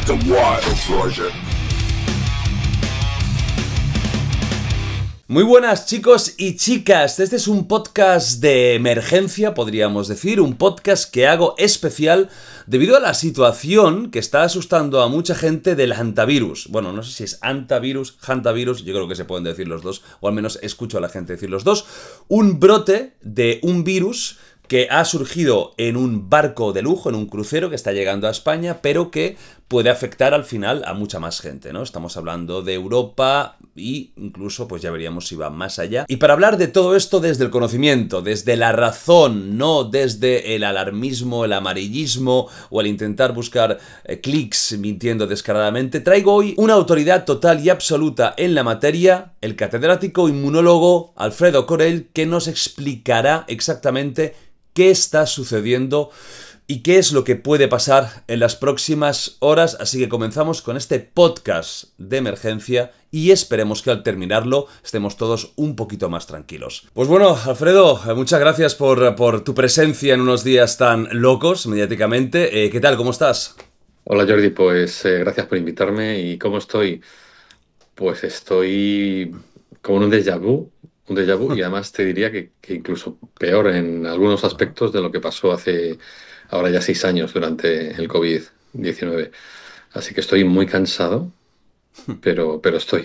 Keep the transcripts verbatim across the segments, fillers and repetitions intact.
The Wild Project. Muy buenas chicos y chicas, este es un podcast de emergencia, podríamos decir, un podcast que hago especial debido a la situación que está asustando a mucha gente del hantavirus. Bueno, no sé si es hantavirus, hantavirus, yo creo que se pueden decir los dos, o al menos escucho a la gente decir los dos. Un brote de un virus que ha surgido en un barco de lujo, en un crucero que está llegando a España, pero que puede afectar al final a mucha más gente, ¿no? Estamos hablando de Europa e incluso, pues ya veríamos si va más allá. Y para hablar de todo esto desde el conocimiento, desde la razón, no desde el alarmismo, el amarillismo o el intentar buscar eh, clics mintiendo descaradamente, traigo hoy una autoridad total y absoluta en la materia, el catedrático inmunólogo Alfredo Corell, que nos explicará exactamente qué está sucediendo y qué es lo que puede pasar en las próximas horas. Así que comenzamos con este podcast de emergencia y esperemos que al terminarlo estemos todos un poquito más tranquilos. Pues bueno, Alfredo, muchas gracias por, por tu presencia en unos días tan locos mediáticamente. Eh, ¿Qué tal? ¿Cómo estás? Hola Jordi, pues eh, gracias por invitarme. ¿Y cómo estoy? Pues estoy como en un déjà vu, un déjà vu y además te diría que, que incluso peor en algunos aspectos de lo que pasó hace ahora ya seis años durante el COVID diecinueve. Así que estoy muy cansado, pero, pero estoy.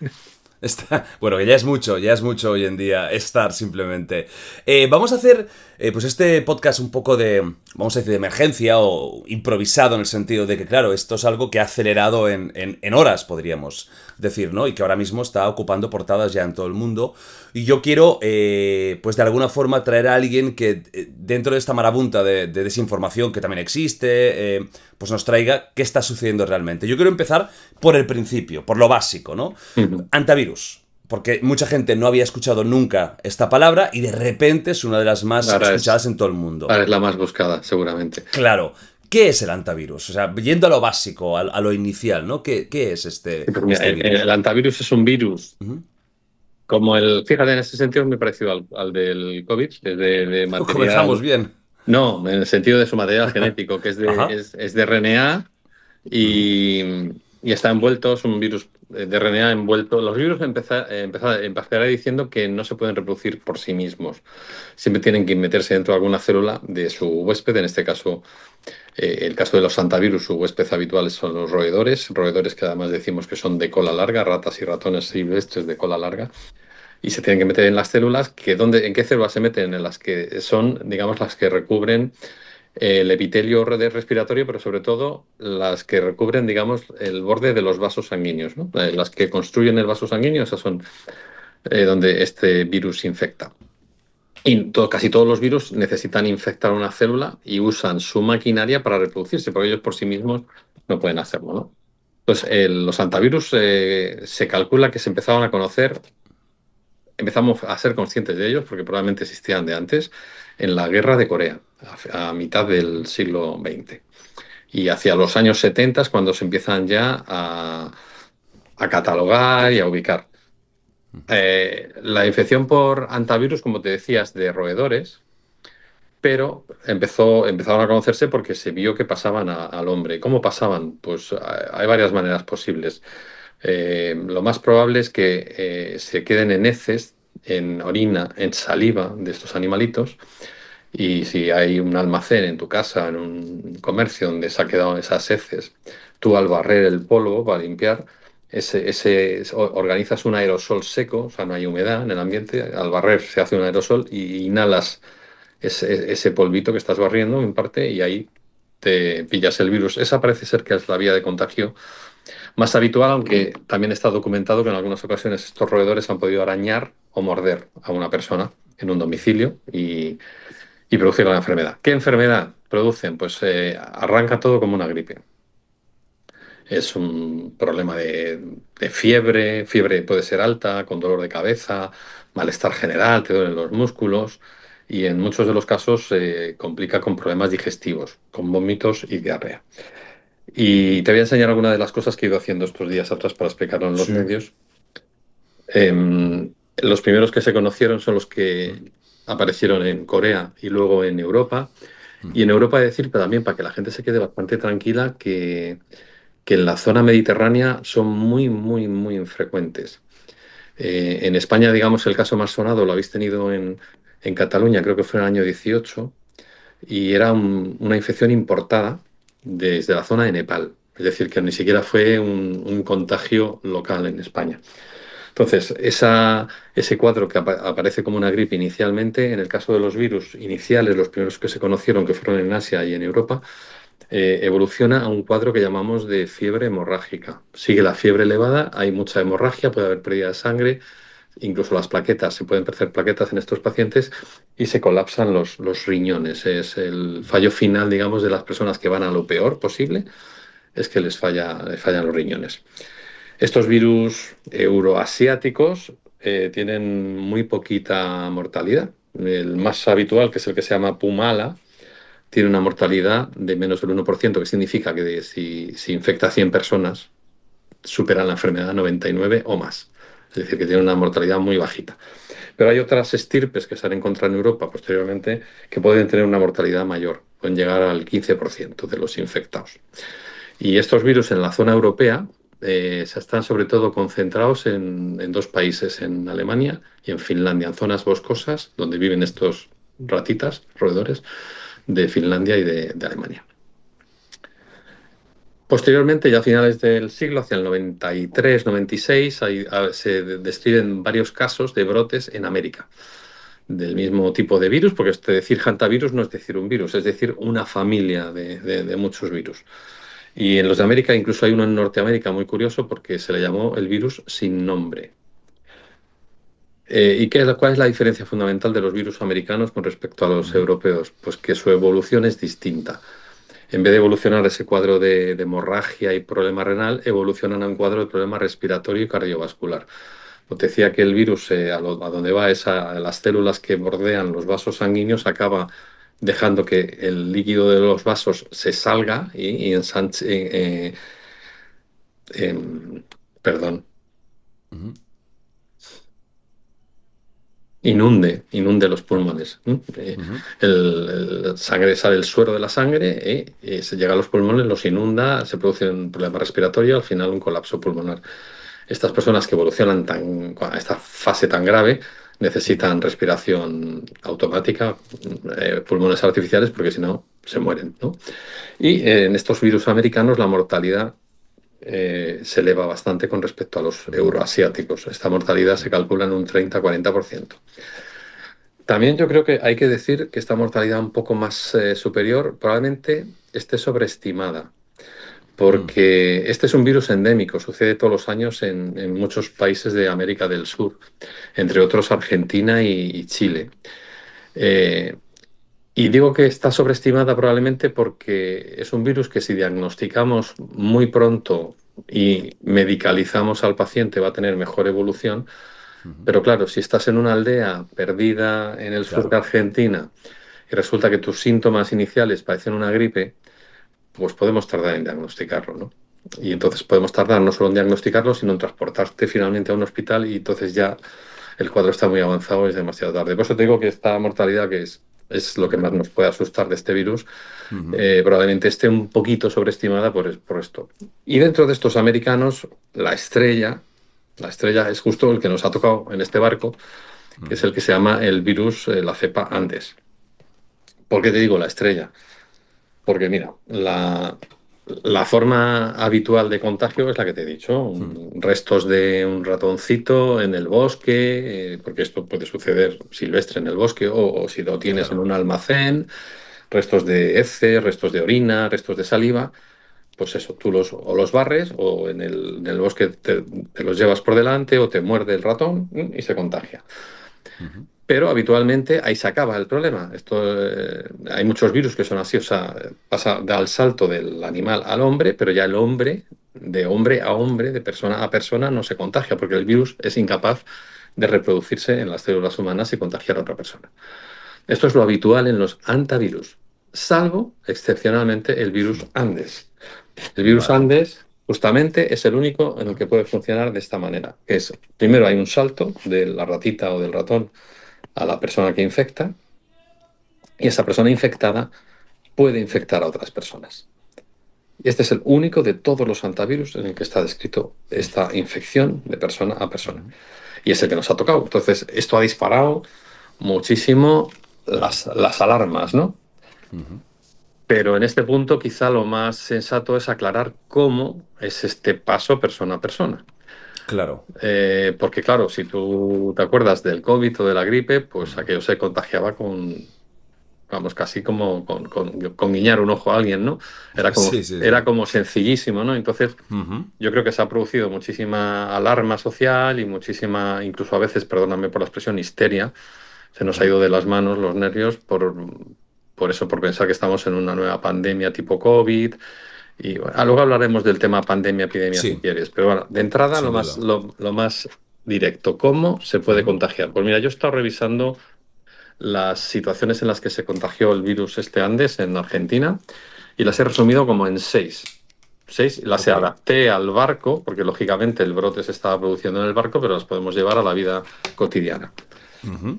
Está, bueno, que ya es mucho, ya es mucho hoy en día estar simplemente. Eh, vamos a hacer eh, pues este podcast un poco de, vamos a decir, de emergencia o improvisado en el sentido de que, claro, esto es algo que ha acelerado en, en, en horas, podríamos decir, ¿no? Y que ahora mismo está ocupando portadas ya en todo el mundo. Y yo quiero, eh, pues de alguna forma, traer a alguien que eh, dentro de esta marabunta de, de desinformación que también existe, eh, pues nos traiga qué está sucediendo realmente. Yo quiero empezar por el principio, por lo básico, ¿no? Antivirus. Porque mucha gente no había escuchado nunca esta palabra y de repente es una de las más Ahora escuchadas es, en todo el mundo. ahora es la más buscada, seguramente. Claro. ¿Qué es el antivirus? O sea, yendo a lo básico, a, a lo inicial, ¿no? ¿Qué, qué es este, Sí, pues mira, este el, virus? el antivirus es un virus. Uh-huh. Como el, fíjate, en ese sentido es muy parecido al, al del COVID, es de, de Comenzamos material. bien. No, en el sentido de su material genético, que es de, Ajá. es, es de R N A y, y está envuelto, es un virus de R N A envuelto. Los virus empeza- empeza- empezaré diciendo que no se pueden reproducir por sí mismos. Siempre tienen que meterse dentro de alguna célula de su huésped, en este caso, eh, el caso de los hantavirus, su huésped habitual son los roedores, roedores que además decimos que son de cola larga, ratas y ratones silvestres de cola larga. Y se tienen que meter en las células, que ¿dónde, ¿en qué células se meten? En las que son, digamos, las que recubren el epitelio re- respiratorio, pero sobre todo las que recubren, digamos, el borde de los vasos sanguíneos, ¿no? Eh, Las que construyen el vaso sanguíneo, esas son eh, donde este virus infecta. Y to- casi todos los virus necesitan infectar una célula y usan su maquinaria para reproducirse, porque ellos por sí mismos no pueden hacerlo, ¿no? Entonces, eh, los antivirus eh, se calcula que se empezaron a conocer. Empezamos a ser conscientes de ellos, porque probablemente existían de antes, en la guerra de Corea, a, a mitad del siglo veinte. Y hacia los años setenta es cuando se empiezan ya a, a catalogar y a ubicar. Eh, la infección por antivirus, como te decías, de roedores, pero empezó, empezaron a conocerse porque se vio que pasaban a- al hombre. ¿Cómo pasaban? Pues a- hay varias maneras posibles. Eh, lo más probable es que eh, se queden en heces, en orina, en saliva de estos animalitos. Y si hay un almacén en tu casa, en un comercio donde se han quedado esas heces, tú al barrer el polvo para limpiar, ese, ese, o- organizas un aerosol seco, o sea, no hay humedad en el ambiente, al barrer se hace un aerosol y inhalas ese, ese polvito que estás barriendo en parte y ahí te pillas el virus. Esa parece ser que es la vía de contagio más habitual, aunque también está documentado que en algunas ocasiones estos roedores han podido arañar o morder a una persona en un domicilio y, y producir la enfermedad. ¿Qué enfermedad producen? Pues eh, arranca todo como una gripe. Es un problema de, de fiebre, fiebre puede ser alta, con dolor de cabeza, malestar general, te duelen los músculos y en muchos de los casos se complica con problemas digestivos, con vómitos y diarrea. Y te voy a enseñar algunas de las cosas que he ido haciendo estos días atrás para explicarlo en los Sí. medios. Em, los primeros que se conocieron son los que aparecieron en Corea y luego en Europa. Y en Europa, he de decir, pero también para que la gente se quede bastante tranquila, que que en la zona mediterránea son muy, muy, muy infrecuentes. Eh, en España, digamos, el caso más sonado lo habéis tenido en, en Cataluña, creo que fue en el año dieciocho, y era un- una infección importada desde la zona de Nepal. Es decir, que ni siquiera fue un, un contagio local en España. Entonces, esa, ese cuadro que apa- aparece como una gripe inicialmente, en el caso de los virus iniciales, los primeros que se conocieron, que fueron en Asia y en Europa, eh, evoluciona a un cuadro que llamamos de fiebre hemorrágica. Sigue la fiebre elevada, hay mucha hemorragia, puede haber pérdida de sangre, incluso las plaquetas, se pueden perder plaquetas en estos pacientes y se colapsan los, los riñones. Es el fallo final, digamos, de las personas que van a lo peor posible, es que les falla, les fallan los riñones. Estos virus euroasiáticos eh, tienen muy poquita mortalidad. El más habitual, que es el que se llama Pumala, tiene una mortalidad de menos del uno por ciento, que significa que si, si infecta a cien personas, superan la enfermedad noventa y nueve o más. Es decir, que tiene una mortalidad muy bajita. Pero hay otras estirpes que se han encontrado en Europa posteriormente que pueden tener una mortalidad mayor, pueden llegar al quince por ciento de los infectados. Y estos virus en la zona europea eh, se están sobre todo concentrados en, en dos países, en Alemania y en Finlandia, en zonas boscosas donde viven estos ratitas, roedores, de Finlandia y de, de Alemania. Posteriormente, ya a finales del siglo, hacia el noventa y tres, noventa y seis, hay- a- se de- describen varios casos de brotes en América del mismo tipo de virus, porque este decir hantavirus no es decir un virus, es decir una familia de, de- de muchos virus. Y en los de América, incluso hay uno en Norteamérica muy curioso porque se le llamó el virus sin nombre. Eh, ¿y qué es la- cuál es la diferencia fundamental de los virus americanos con respecto a los Ujú. europeos? Pues que su evolución es distinta. En vez de evolucionar ese cuadro de, de hemorragia y problema renal, evolucionan a un cuadro de problema respiratorio y cardiovascular. Pues te decía que el virus, eh, a, lo- a donde va es a, a las células que bordean los vasos sanguíneos, acaba dejando que el líquido de los vasos se salga y, y ensanche, eh, eh, em, perdón, Ujú. inunde, inunde los Ah, pulmones. ¿M? Eh, ujú. el, el sangre sale el suero de la sangre, eh, y se llega a los pulmones, los inunda, se produce un problema respiratorio, al final un colapso pulmonar. Estas personas que evolucionan tan, a esta fase tan grave Ujú. necesitan respiración automática, eh, pulmones artificiales, porque si no se mueren, ¿no? Y eh, en estos virus americanos la mortalidad eh, se eleva bastante con respecto a los Ujú. euroasiáticos. Esta mortalidad Sí. se calcula en un treinta-cuarenta por ciento. También yo creo que hay que decir que esta mortalidad un poco más eh, superior probablemente esté sobreestimada, Mm. porque este es un virus endémico, sucede todos los años en, en muchos países de América del Sur, entre otros Argentina y, y Chile. Eh, y digo que está sobreestimada probablemente porque es un virus que si diagnosticamos muy pronto y medicalizamos al paciente va a tener mejor evolución, Ujú. pero claro, si estás en una aldea perdida en el sur de Claro. Argentina y resulta que tus síntomas iniciales parecen una gripe, pues podemos tardar en diagnosticarlo, ¿no? Y Ujú. entonces podemos tardar no solo en diagnosticarlo, sino en transportarte finalmente a un hospital y entonces ya el cuadro está muy avanzado, es demasiado tarde. Por eso te digo que esta mortalidad, que es, es lo que más nos puede asustar de este virus, Ujú. eh, probablemente esté un poquito sobreestimada por, por esto. Y dentro de estos americanos, la estrella, la estrella es justo el que nos ha tocado en este barco, que es Ujú. el que se llama el virus, eh, la cepa Andes. ¿Por qué te digo la estrella? Porque mira, la, la forma habitual de contagio es la que te he dicho, Ujú. un- restos de un ratoncito en el bosque, eh, porque esto puede suceder silvestre en el bosque o, o si lo tienes en Claro. un almacén, restos de heces, restos de orina, restos de saliva, pues eso, tú los, o los barres o en el, en el bosque te, te los llevas por delante o te muerde el ratón, mm, y se contagia. Ujú. Pero habitualmente ahí se acaba el problema. Esto, eh, hay muchos virus que son así, o sea, pasa, da el salto del animal al hombre, pero ya el hombre, de hombre a hombre, de persona a persona, no se contagia, porque el virus es incapaz de reproducirse en las células humanas y contagiar a otra persona. Esto es lo habitual en los antivirus, salvo excepcionalmente el virus Andes. El virus Vale. Andes justamente es el único en el que puede funcionar de esta manera, que es, primero hay un salto de la ratita o del ratón a la persona que infecta y esa persona infectada puede infectar a otras personas. Y este es el único de todos los antivirus en el que está descrito esta infección de persona a persona. Y es el que nos ha tocado. Entonces, esto ha disparado muchísimo las, las alarmas, ¿no? Ujú. Pero en este punto quizá lo más sensato es aclarar cómo es este paso persona a persona. Claro. Eh, porque claro, si tú te acuerdas del COVID o de la gripe, pues aquello se contagiaba con, vamos, casi como con, con- con guiñar un ojo a alguien, ¿no? Era como, Sí, sí, era sí. como sencillísimo, ¿no? Entonces, Ujú. yo creo que se ha producido muchísima alarma social y muchísima, incluso a veces, perdóname por la expresión, histeria. Se nos ha Ujú. ido de las manos los nervios por, por eso, por pensar que estamos en una nueva pandemia tipo COVID. Y bueno, ah, luego hablaremos del tema pandemia, epidemia, si Sí, quieres. Pero bueno, de entrada, lo sin más, duda. lo, lo más directo, ¿cómo se puede Ujú. contagiar? Pues mira, yo he estado revisando las situaciones en las que se contagió el virus este Andes en Argentina y las he resumido como en seis. Seis, las Ok. adapté al barco, porque lógicamente el brote se estaba produciendo en el barco, pero las podemos llevar a la vida cotidiana. Ujú.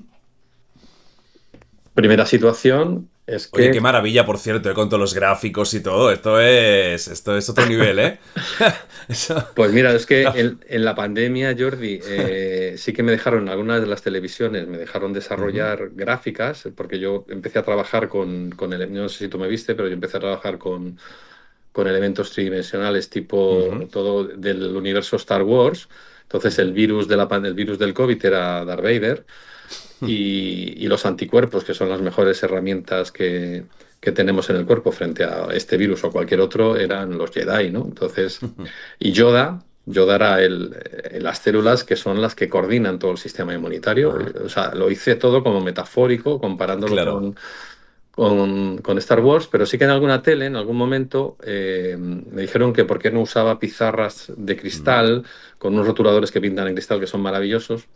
Primera situación es Oye, que qué maravilla, por cierto, eh, con todos los gráficos y todo. Esto es, esto es otro nivel, ¿eh? Eso- pues mira, es que en, en la pandemia, Jordi, eh, sí que me dejaron, algunas de las televisiones me dejaron Ujú. desarrollar gráficas, porque yo empecé a trabajar con, con ele- no sé si tú me viste, pero yo empecé a trabajar con, con elementos tridimensionales tipo Ujú. todo del universo Star Wars. Entonces el Ujú. virus de la, pan- el virus del COVID era Darth Vader y, y los anticuerpos, que son las mejores herramientas que, que tenemos en el cuerpo frente a este virus o cualquier otro, eran los Jedi, ¿no? Entonces, y Yoda, Yoda era el, eh, las células que son las que coordinan todo el sistema inmunitario. Ajá. O sea, lo hice todo como metafórico, comparándolo Claro. con, con, con Star Wars, pero sí que en alguna tele, en algún momento, eh, me dijeron que por qué no usaba pizarras de Ujú. cristal con unos rotuladores que pintan en cristal que son maravillosos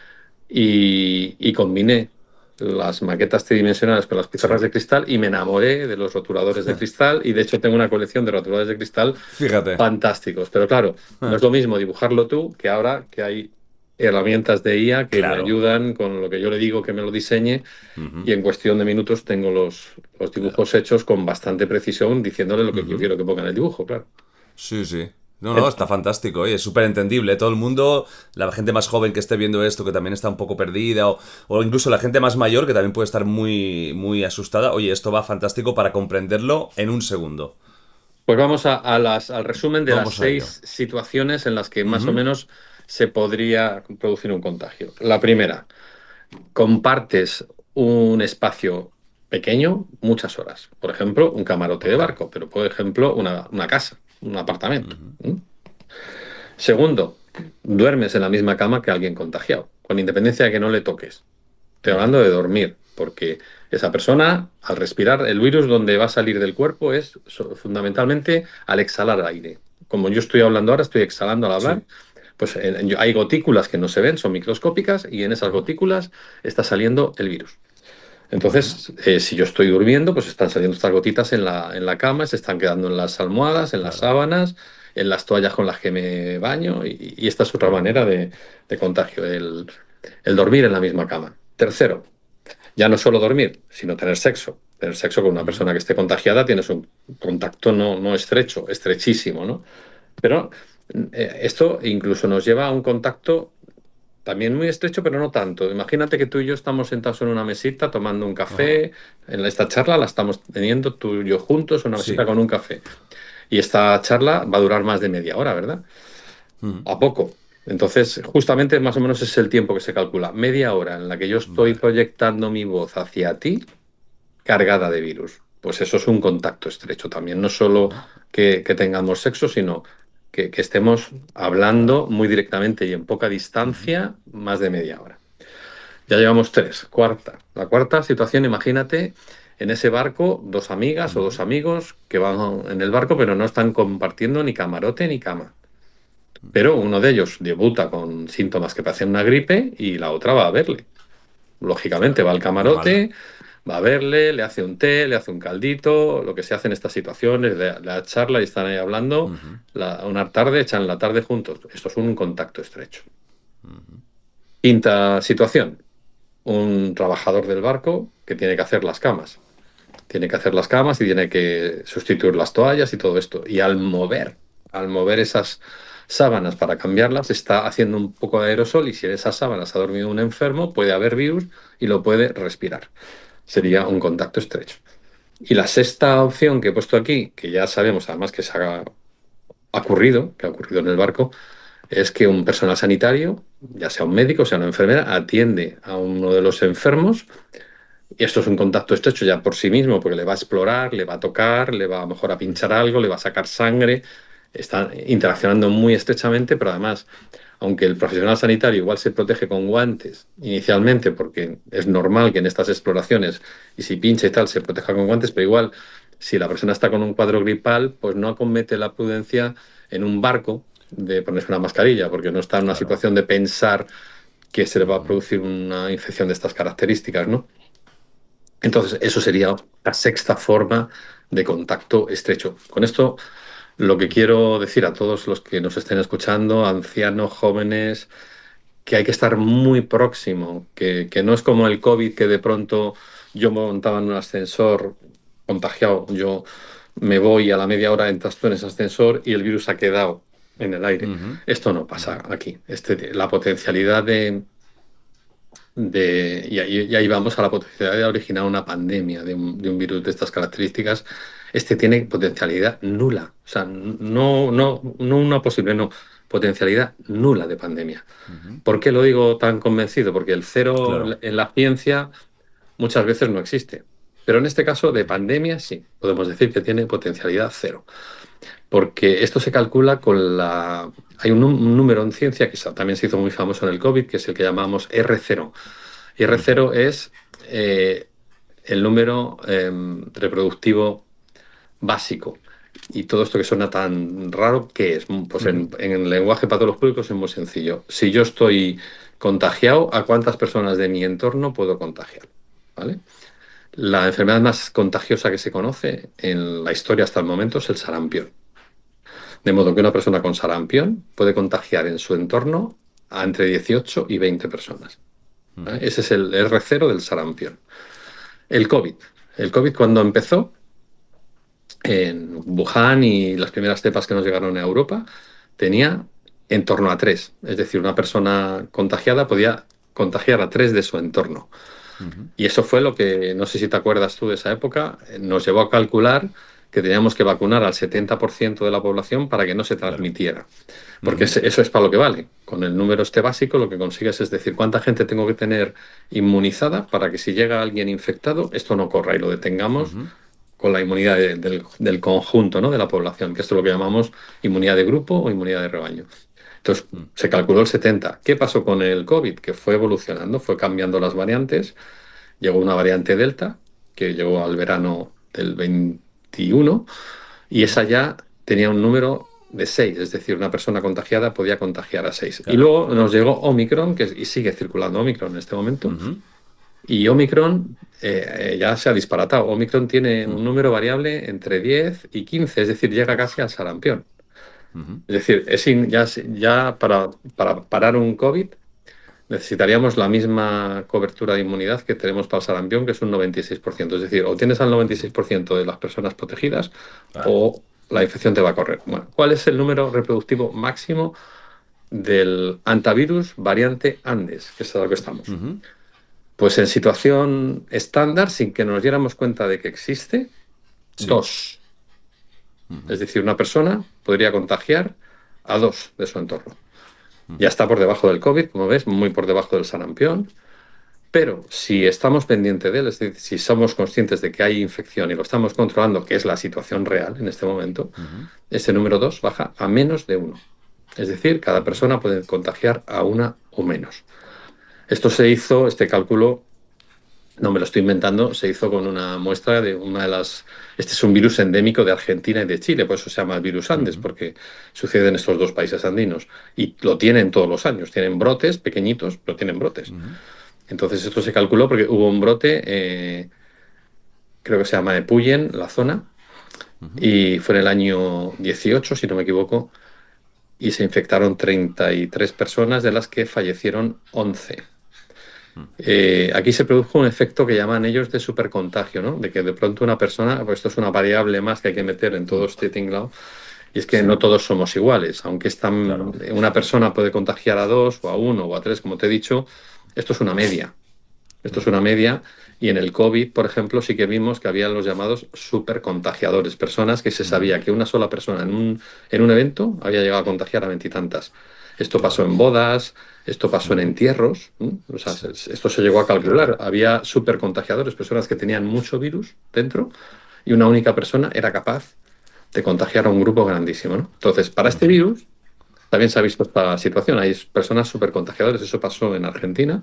y, y combiné las maquetas tridimensionales con las pizarras Sí. de cristal y me enamoré de los rotuladores de cristal y de hecho tengo una colección de rotuladores de cristal Fíjate. fantásticos. Pero claro, no es lo mismo dibujarlo tú que ahora que hay herramientas de I A que me Claro. ayudan con lo que yo le digo que me lo diseñe Ujú. y en cuestión de minutos tengo los, los Claro. dibujos hechos con bastante precisión diciéndole lo que yo Ujú. quiero que ponga en el dibujo, claro. Sí, sí. No, no, está fantástico, oye, es súper entendible. Todo el mundo, la gente más joven que esté viendo esto, que también está un poco perdida, o, o incluso la gente más mayor, que también puede estar muy, muy asustada, oye, esto va fantástico para comprenderlo en un segundo. Pues vamos a, a las, al resumen de las Vamos a ello. seis situaciones en las que más o Ujú. menos se podría producir un contagio. La primera, compartes un espacio pequeño muchas horas. Por ejemplo, un camarote de Ok. barco, pero por ejemplo, una, una casa, un apartamento. Ujú. ¿Mm? Segundo, duermes en la misma cama que alguien contagiado, con independencia de que no le toques. Estoy Ujú. hablando de dormir, porque esa persona, al respirar, el virus donde va a salir del cuerpo es so- fundamentalmente al exhalar aire. Como yo estoy hablando ahora, estoy exhalando al hablar, Sí. pues en- yo- hay gotículas que no se ven, son microscópicas, y en esas Ajá. gotículas está saliendo el virus. Ujú. Entonces, eh, si yo estoy durmiendo, pues están saliendo estas gotitas en la, en la cama, se están quedando en las almohadas, en las Claro. sábanas, en las toallas con las que me baño, y, y esta es otra Ujú. manera de, de contagio, el, el dormir en la misma cama. Tercero, ya no solo dormir, sino tener sexo. Tener sexo con una Ujú. persona que esté contagiada tienes un contacto no, no estrecho, estrechísimo, ¿no? Pero eh, esto incluso nos lleva a un contacto también muy estrecho, pero no tanto. Imagínate que tú y yo estamos sentados en una mesita tomando un Ajá. café. En esta charla la estamos teniendo tú y yo juntos en una mesita Sí. con un café. Y esta charla va a durar más de media hora, ¿verdad? Ujú. A poco. Entonces, justamente más o menos es el tiempo que se calcula. Media hora en la que yo estoy Vale. proyectando mi voz hacia ti cargada de virus. Pues eso es un contacto estrecho también. No solo Ujú. que, que tengamos sexo, sino que, que estemos hablando Claro. muy directamente y en poca Ujú. distancia más de media hora. Ya llevamos tres. Cuarta. La cuarta situación, imagínate en ese barco dos amigas o dos Ujú. amigos que van en el barco pero no están compartiendo ni camarote ni cama. Pero uno de ellos debuta con síntomas que parecen una gripe y la otra va a verle. Lógicamente va Claro. al Normal. camarote, va a verle, le hace un té, le hace un caldito, lo que se hace en estas situaciones, le, le charla y están ahí hablando Ujú. la- una tarde, echan la tarde juntos. Esto es un contacto estrecho. Ujú. Quinta situación, un trabajador del barco que tiene que hacer las camas. Tiene que hacer las camas y tiene que sustituir las toallas y todo esto. Y al mover, al mover esas sábanas para cambiarlas, está haciendo un poco de aerosol y si en esas sábanas ha dormido un enfermo, puede haber virus y lo puede respirar. Sería un contacto estrecho. Y la sexta opción que he puesto aquí, que ya sabemos además que se ha ocurrido, que ha ocurrido en el barco, es que un personal sanitario, ya sea un médico, sea una enfermera, atiende a uno de los enfermos. Y esto es un contacto estrecho ya por sí mismo, porque le va a explorar, le va a tocar, le va a lo mejor a pinchar algo, le va a sacar sangre. Están interaccionando muy estrechamente, pero además, aunque el profesional sanitario igual se protege con guantes inicialmente, porque es normal que en estas exploraciones, y si pincha y tal, se proteja con guantes, pero igual, si la persona está con un cuadro gripal, pues no acomete la prudencia en un barco de ponerse una mascarilla, porque no está en una Claro. situación de pensar que se le va a producir una infección de estas características, ¿no? Entonces, eso sería la sexta forma de contacto estrecho. Con esto, lo que quiero decir a todos los que nos estén escuchando, ancianos, jóvenes, que hay que estar muy próximo, que, que no es como el COVID, que de pronto yo me montaba en un ascensor contagiado, yo me voy a la media hora, entras tú en ese ascensor y el virus ha quedado en el aire. Ujú, Esto no pasa aquí. Este, la potencialidad de de, y, ahí, y ahí vamos a la potencialidad de originar una pandemia de un, de un virus de estas características. Este tiene potencialidad nula, o sea, no, no, no una posible, no, potencialidad nula de pandemia. ujú. ¿Por qué lo digo tan convencido? Porque el cero Claro. en la ciencia muchas veces no existe. Pero en este caso de pandemia sí, podemos decir que tiene potencialidad cero. Porque esto se calcula con la... Hay un, un número en ciencia que también se hizo muy famoso en el COVID, que es el que llamamos R cero. Y R cero es eh, el número eh, reproductivo básico. Y todo esto que suena tan raro, ¿qué es? Pues Ujú. en, en el lenguaje para todos los públicos es muy sencillo. Si yo estoy contagiado, ¿a cuántas personas de mi entorno puedo contagiar? ¿Vale? La enfermedad más contagiosa que se conoce en la historia hasta el momento es el sarampión. De modo que una persona con sarampión puede contagiar en su entorno a entre dieciocho y veinte personas. ¿Vale? Ese es el R cero del sarampión. El COVID. El COVID cuando empezó en Wuhan y las primeras cepas que nos llegaron a Europa, tenía en torno a tres. Es decir, una persona contagiada podía contagiar a tres de su entorno. Ujú. Y eso fue lo que, no sé si te acuerdas tú de esa época, nos llevó a calcular que teníamos que vacunar al setenta por ciento de la población para que no se Claro. transmitiera. Porque Ujú. eso es para lo que vale. Con el número este básico lo que consigues es decir cuánta gente tengo que tener inmunizada para que si llega alguien infectado esto no corra y lo detengamos Ujú. con la inmunidad de- del, del conjunto, ¿no? De la población, que esto es lo que llamamos inmunidad de grupo o inmunidad de rebaño. Entonces, Mm. se calculó el setenta. ¿Qué pasó con el COVID? Que fue evolucionando, fue cambiando las variantes. Llegó una variante Delta, que llegó al verano del veintiuno, y Ujú. esa ya tenía un número de seis, es decir, una persona contagiada podía contagiar a seis. Y Claro. luego nos llegó Omicron, que, y sigue circulando Omicron en este momento, Ujú. y Omicron eh, eh, ya se ha disparatado. Omicron tiene Mm. un número variable entre diez y quince, es decir, llega casi al sarampión. Ujú. Es decir, es in- ya, ya para, para parar un COVID necesitaríamos la misma cobertura de inmunidad que tenemos para el sarampión, que es un noventa y seis por ciento. Es decir, o tienes al noventa y seis por ciento de las personas protegidas Claro. o la infección te va a correr. Bueno, ¿cuál es el número reproductivo máximo del antivirus variante Andes, que es a lo que estamos? Ujú. Pues en situación estándar, sin que nos diéramos cuenta de que existe, Sí. dos. Ujú. Es decir, una persona podría contagiar a dos de su entorno. Ya Ujú. está por debajo del COVID, como ves, muy por debajo del sarampión. Pero si estamos pendientes de él, es decir, si somos conscientes de que hay infección y lo estamos controlando, que es la situación real en este momento, Ujú. ese número dos baja a menos de uno. Es decir, cada Ujú. persona puede contagiar a una o menos. Esto se hizo, este cálculo, no me lo estoy inventando, se hizo con una muestra de una de las... Este es un virus endémico de Argentina y de Chile, por eso se llama el virus Andes, Ujú. porque sucede en estos dos países andinos. Y lo tienen todos los años, tienen brotes pequeñitos, pero tienen brotes. Ujú. Entonces esto se calculó porque hubo un brote, eh, creo que se llama Epuyén, la zona, Ujú. y fue en el año dieciocho, si no me equivoco, y se infectaron treinta y tres personas, de las que fallecieron once. Eh, aquí se produjo un efecto que llaman ellos de supercontagio, ¿no? De que de pronto una persona, pues esto es una variable más que hay que meter en todo este tinglado, y es que sí. no todos somos iguales. Aunque están, claro. una persona puede contagiar a dos, o a uno, o a tres, como te he dicho, esto es una media. Esto es una media, y en el COVID, por ejemplo, sí que vimos que había los llamados supercontagiadores, personas que se sabía que una sola persona en un, en un evento había llegado a contagiar a veintitantas. Esto pasó en bodas, esto pasó en entierros, ¿eh? O sea, esto se llegó a calcular. Había supercontagiadores, personas que tenían mucho virus dentro, y una única persona era capaz de contagiar a un grupo grandísimo, ¿no? Entonces, para este virus, también se ha visto esta situación. Hay personas supercontagiadores, eso pasó en Argentina.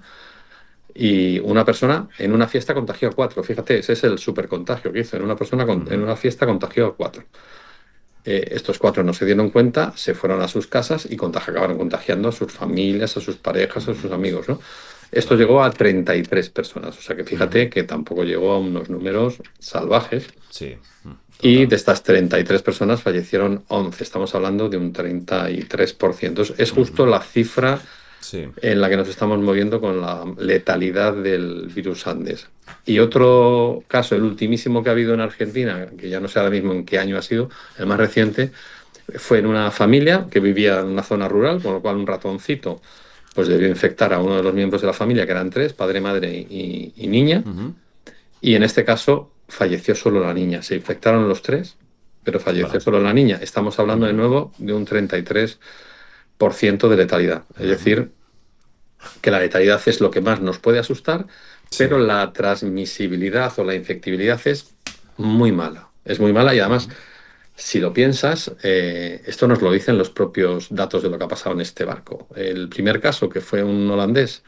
Y una persona en una fiesta contagió a cuatro. Fíjate, ese es el supercontagio que hizo. En una persona con, en una fiesta contagió a cuatro. Eh, estos cuatro no se dieron cuenta, se fueron a sus casas y contagi acabaron contagiando a sus familias, a sus parejas, a sus amigos, ¿no? Esto llegó a treinta y tres personas. O sea que fíjate que tampoco llegó a unos números salvajes. Sí. Y de estas treinta y tres personas fallecieron once. Estamos hablando de un treinta y tres por ciento. Es justo la cifra sí. en la que nos estamos moviendo con la letalidad del virus Andes. Y otro caso, el ultimísimo que ha habido en Argentina, que ya no sé ahora mismo en qué año ha sido, el más reciente, fue en una familia que vivía en una zona rural, con lo cual un ratoncito pues debió infectar a uno de los miembros de la familia, que eran tres, padre, madre y, y niña. Uh-huh. Y en este caso falleció solo la niña. Se infectaron los tres, pero falleció vale. solo la niña. Estamos hablando uh-huh. de nuevo de un treinta y tres por ciento de letalidad. Es uh-huh. decir, que la letalidad es lo que más nos puede asustar, sí. pero la transmisibilidad o la infectibilidad es muy mala. Es muy mala y además, uh-huh. si lo piensas, eh, esto nos lo dicen los propios datos de lo que ha pasado en este barco. El primer caso, que fue un holandés,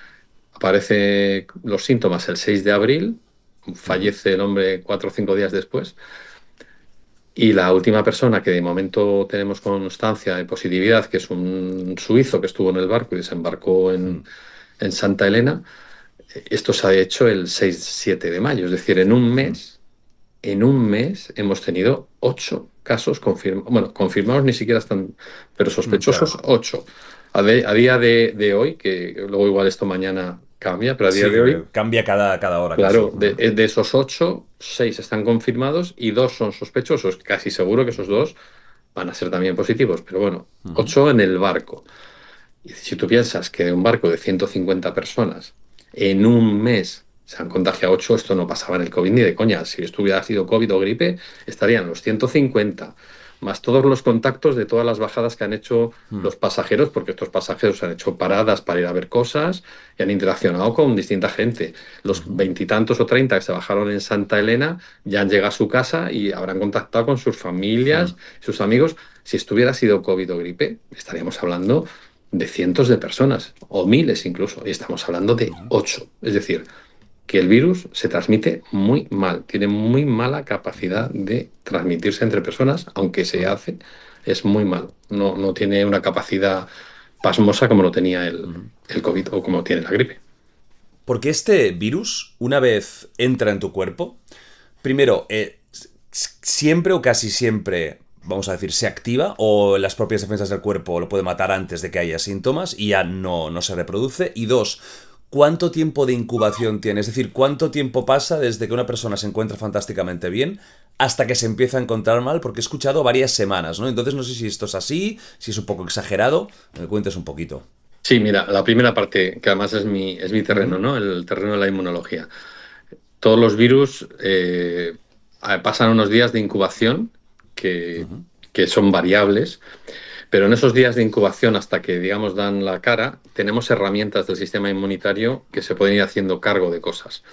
aparece los síntomas el seis de abril, fallece el hombre cuatro o cinco días después. Y la última persona que de momento tenemos constancia de positividad, que es un suizo que estuvo en el barco y desembarcó en, en Santa Elena, esto se ha hecho el seis siete de mayo. Es decir, en un mes, en un mes hemos tenido ocho casos confirmados. Bueno, confirmados ni siquiera están, pero sospechosos, claro. ocho. A, de, a día de, de hoy, que luego igual esto mañana cambia, pero a día sí, de hoy... Cambia cada, cada hora. Claro, de, de esos ocho, seis están confirmados y dos son sospechosos. Casi seguro que esos dos van a ser también positivos, pero bueno, uh-huh. ocho en el barco. Y si tú piensas que de un barco de ciento cincuenta personas en un mes se han contagiado ocho, esto no pasaba en el COVID ni de coña. Si esto hubiera sido COVID o gripe, estarían los ciento cincuenta, más todos los contactos de todas las bajadas que han hecho mm. los pasajeros, porque estos pasajeros han hecho paradas para ir a ver cosas y han interaccionado con distinta gente. Los veintitantos o treinta que se bajaron en Santa Elena ya han llegado a su casa y habrán contactado con sus familias, mm. sus amigos. Si esto hubiera sido COVID o gripe, estaríamos hablando de cientos de personas, o miles incluso, y estamos hablando de ocho. Es decir, que el virus se transmite muy mal, tiene muy mala capacidad de transmitirse entre personas, aunque se hace, es muy malo. No, no tiene una capacidad pasmosa como lo tenía el, el COVID o como tiene la gripe. Porque este virus, una vez entra en tu cuerpo, primero, eh, siempre o casi siempre, vamos a decir, se activa, o las propias defensas del cuerpo lo puede matar antes de que haya síntomas y ya no, no se reproduce. Y dos, ¿cuánto tiempo de incubación tiene? Es decir, ¿cuánto tiempo pasa desde que una persona se encuentra fantásticamente bien hasta que se empieza a encontrar mal? Porque he escuchado varias semanas, ¿no? Entonces no sé si esto es así, si es un poco exagerado. Me cuentes un poquito. Sí, mira, la primera parte, que además es mi, es mi terreno, ¿no? El terreno de la inmunología. Todos los virus eh, pasan unos días de incubación que, uh-huh. que son variables. Pero en esos días de incubación, hasta que, digamos, dan la cara, tenemos herramientas del sistema inmunitario que se pueden ir haciendo cargo de cosas.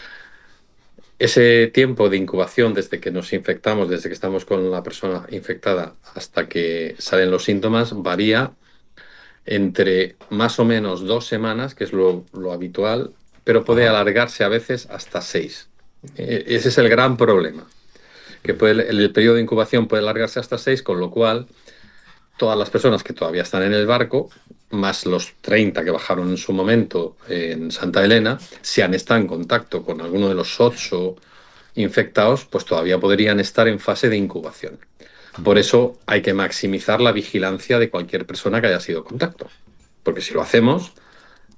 Ese tiempo de incubación, desde que nos infectamos, desde que estamos con la persona infectada hasta que salen los síntomas, varía entre más o menos dos semanas, que es lo, lo habitual, pero puede alargarse a veces hasta seis. Ese es el gran problema, que puede, el, el periodo de incubación puede alargarse hasta seis, con lo cual todas las personas que todavía están en el barco, más los treinta que bajaron en su momento en Santa Elena, si han estado en contacto con alguno de los ocho infectados, pues todavía podrían estar en fase de incubación. Por eso hay que maximizar la vigilancia de cualquier persona que haya sido contacto. Porque si lo hacemos,